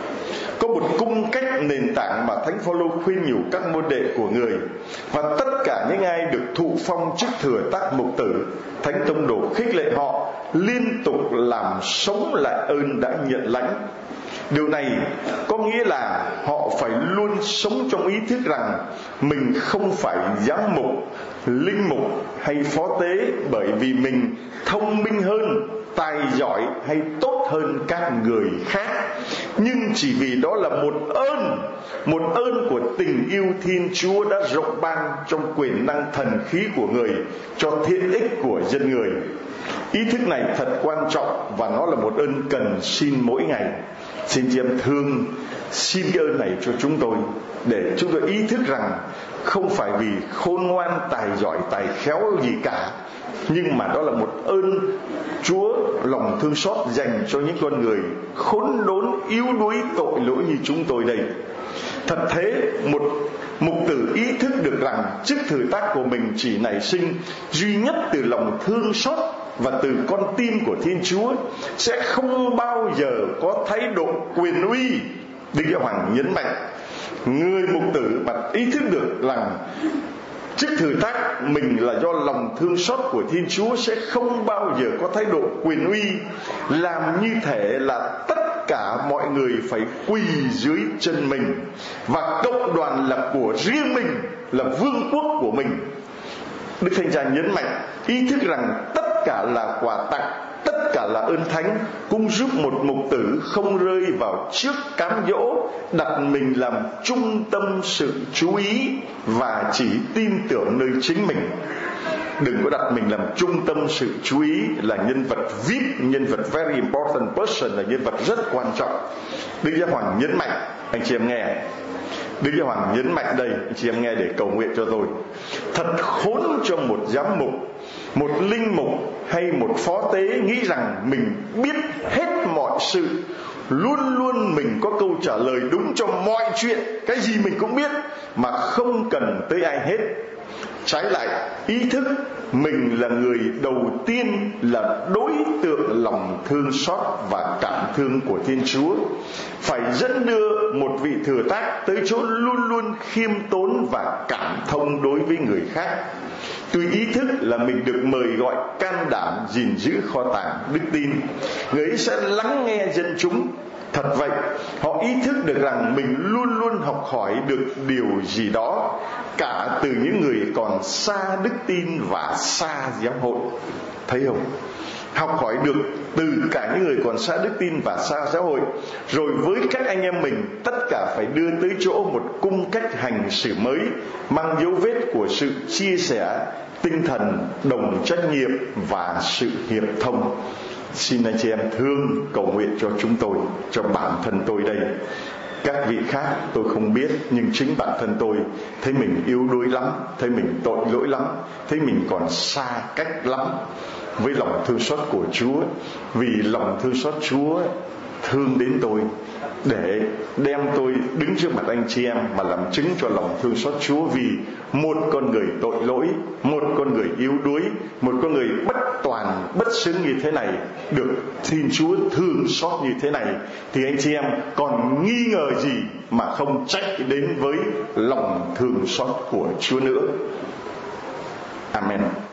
Có một cung cách nền tảng mà Thánh Phao-lô khuyên nhủ các môn đệ của người, và tất cả những ai được thụ phong chức thừa tác mục tử, Thánh tông đồ khích lệ họ liên tục làm sống lại ơn đã nhận lãnh. Điều này có nghĩa là họ phải luôn sống trong ý thức rằng mình không phải giám mục, linh mục hay phó tế bởi vì mình thông minh hơn, tài giỏi hay tốt hơn các người khác, nhưng chỉ vì đó là một ơn, một ơn của tình yêu Thiên Chúa đã rộng ban trong quyền năng thần khí của người cho thiện ích của dân người. Ý thức này thật quan trọng và nó là một ơn cần xin mỗi ngày. Xin chị em thương xin cái ơn này cho chúng tôi, để chúng tôi ý thức rằng không phải vì khôn ngoan, tài giỏi, tài khéo gì cả, nhưng mà đó là một ơn Chúa lòng thương xót dành cho những con người khốn đốn, yếu đuối, tội lỗi như chúng tôi đây. Thật thế, một mục tử ý thức được rằng chức thừa tác của mình chỉ nảy sinh duy nhất từ lòng thương xót và từ con tim của Thiên Chúa, sẽ không bao giờ có thái độ quyền uy. Đức Giáo Hoàng nhấn mạnh, người mục tử mà ý thức được rằng chức thừa tác mình là do lòng thương xót của Thiên Chúa sẽ không bao giờ có thái độ quyền uy, làm như thể là tất cả mọi người phải quỳ dưới chân mình, và cộng đoàn là của riêng mình, là vương quốc của mình. Đức Thánh Cha nhấn mạnh ý thức rằng tất cả là quà tặng, tất cả là ơn thánh, cũng giúp một mục tử không rơi vào trước cám dỗ, đặt mình làm trung tâm sự chú ý và chỉ tin tưởng nơi chính mình. Đừng có đặt mình làm trung tâm sự chú ý, là nhân vật vê i pê, nhân vật very important person, là nhân vật rất quan trọng. Đức Giáo Hoàng nhấn mạnh, anh chị em nghe, Đức Giáo Hoàng nhấn mạnh đây, anh chị em nghe để cầu nguyện cho tôi. Thật khốn cho một giám mục, một linh mục hay một phó tế nghĩ rằng mình biết hết mọi sự, luôn luôn mình có câu trả lời đúng cho mọi chuyện, cái gì mình cũng biết mà không cần tới ai hết. Trái lại, ý thức mình là người đầu tiên là đối tượng lòng thương xót và cảm thương của Thiên Chúa, phải dẫn đưa một vị thừa tác tới chỗ luôn luôn khiêm tốn và cảm thông đối với người khác. Tuy ý thức là mình được mời gọi can đảm gìn giữ kho tàng đức tin, người ấy sẽ lắng nghe dân chúng. Thật vậy, họ ý thức được rằng mình luôn luôn học hỏi được điều gì đó, cả từ những người còn xa đức tin và xa giáo hội. Thấy không? Học hỏi được từ cả những người còn xa đức tin và xa giáo hội. Rồi với các anh em mình, tất cả phải đưa tới chỗ một cung cách hành xử mới, mang dấu vết của sự chia sẻ, tinh thần đồng trách nhiệm và sự hiệp thông. Xin anh chị em thương cầu nguyện cho chúng tôi, cho bản thân tôi đây. Các vị khác tôi không biết, nhưng chính bản thân tôi thấy mình yếu đuối lắm, thấy mình tội lỗi lắm, thấy mình còn xa cách lắm với lòng thương xót của Chúa. Vì lòng thương xót Chúa thương đến tôi để đem tôi đứng trước mặt anh chị em mà làm chứng cho lòng thương xót Chúa. Vì một con người tội lỗi, một con người yếu đuối, một con người bất toàn, bất xứng như thế này được Thiên Chúa thương xót như thế này, thì anh chị em còn nghi ngờ gì mà không trách đến với lòng thương xót của Chúa nữa. Amen.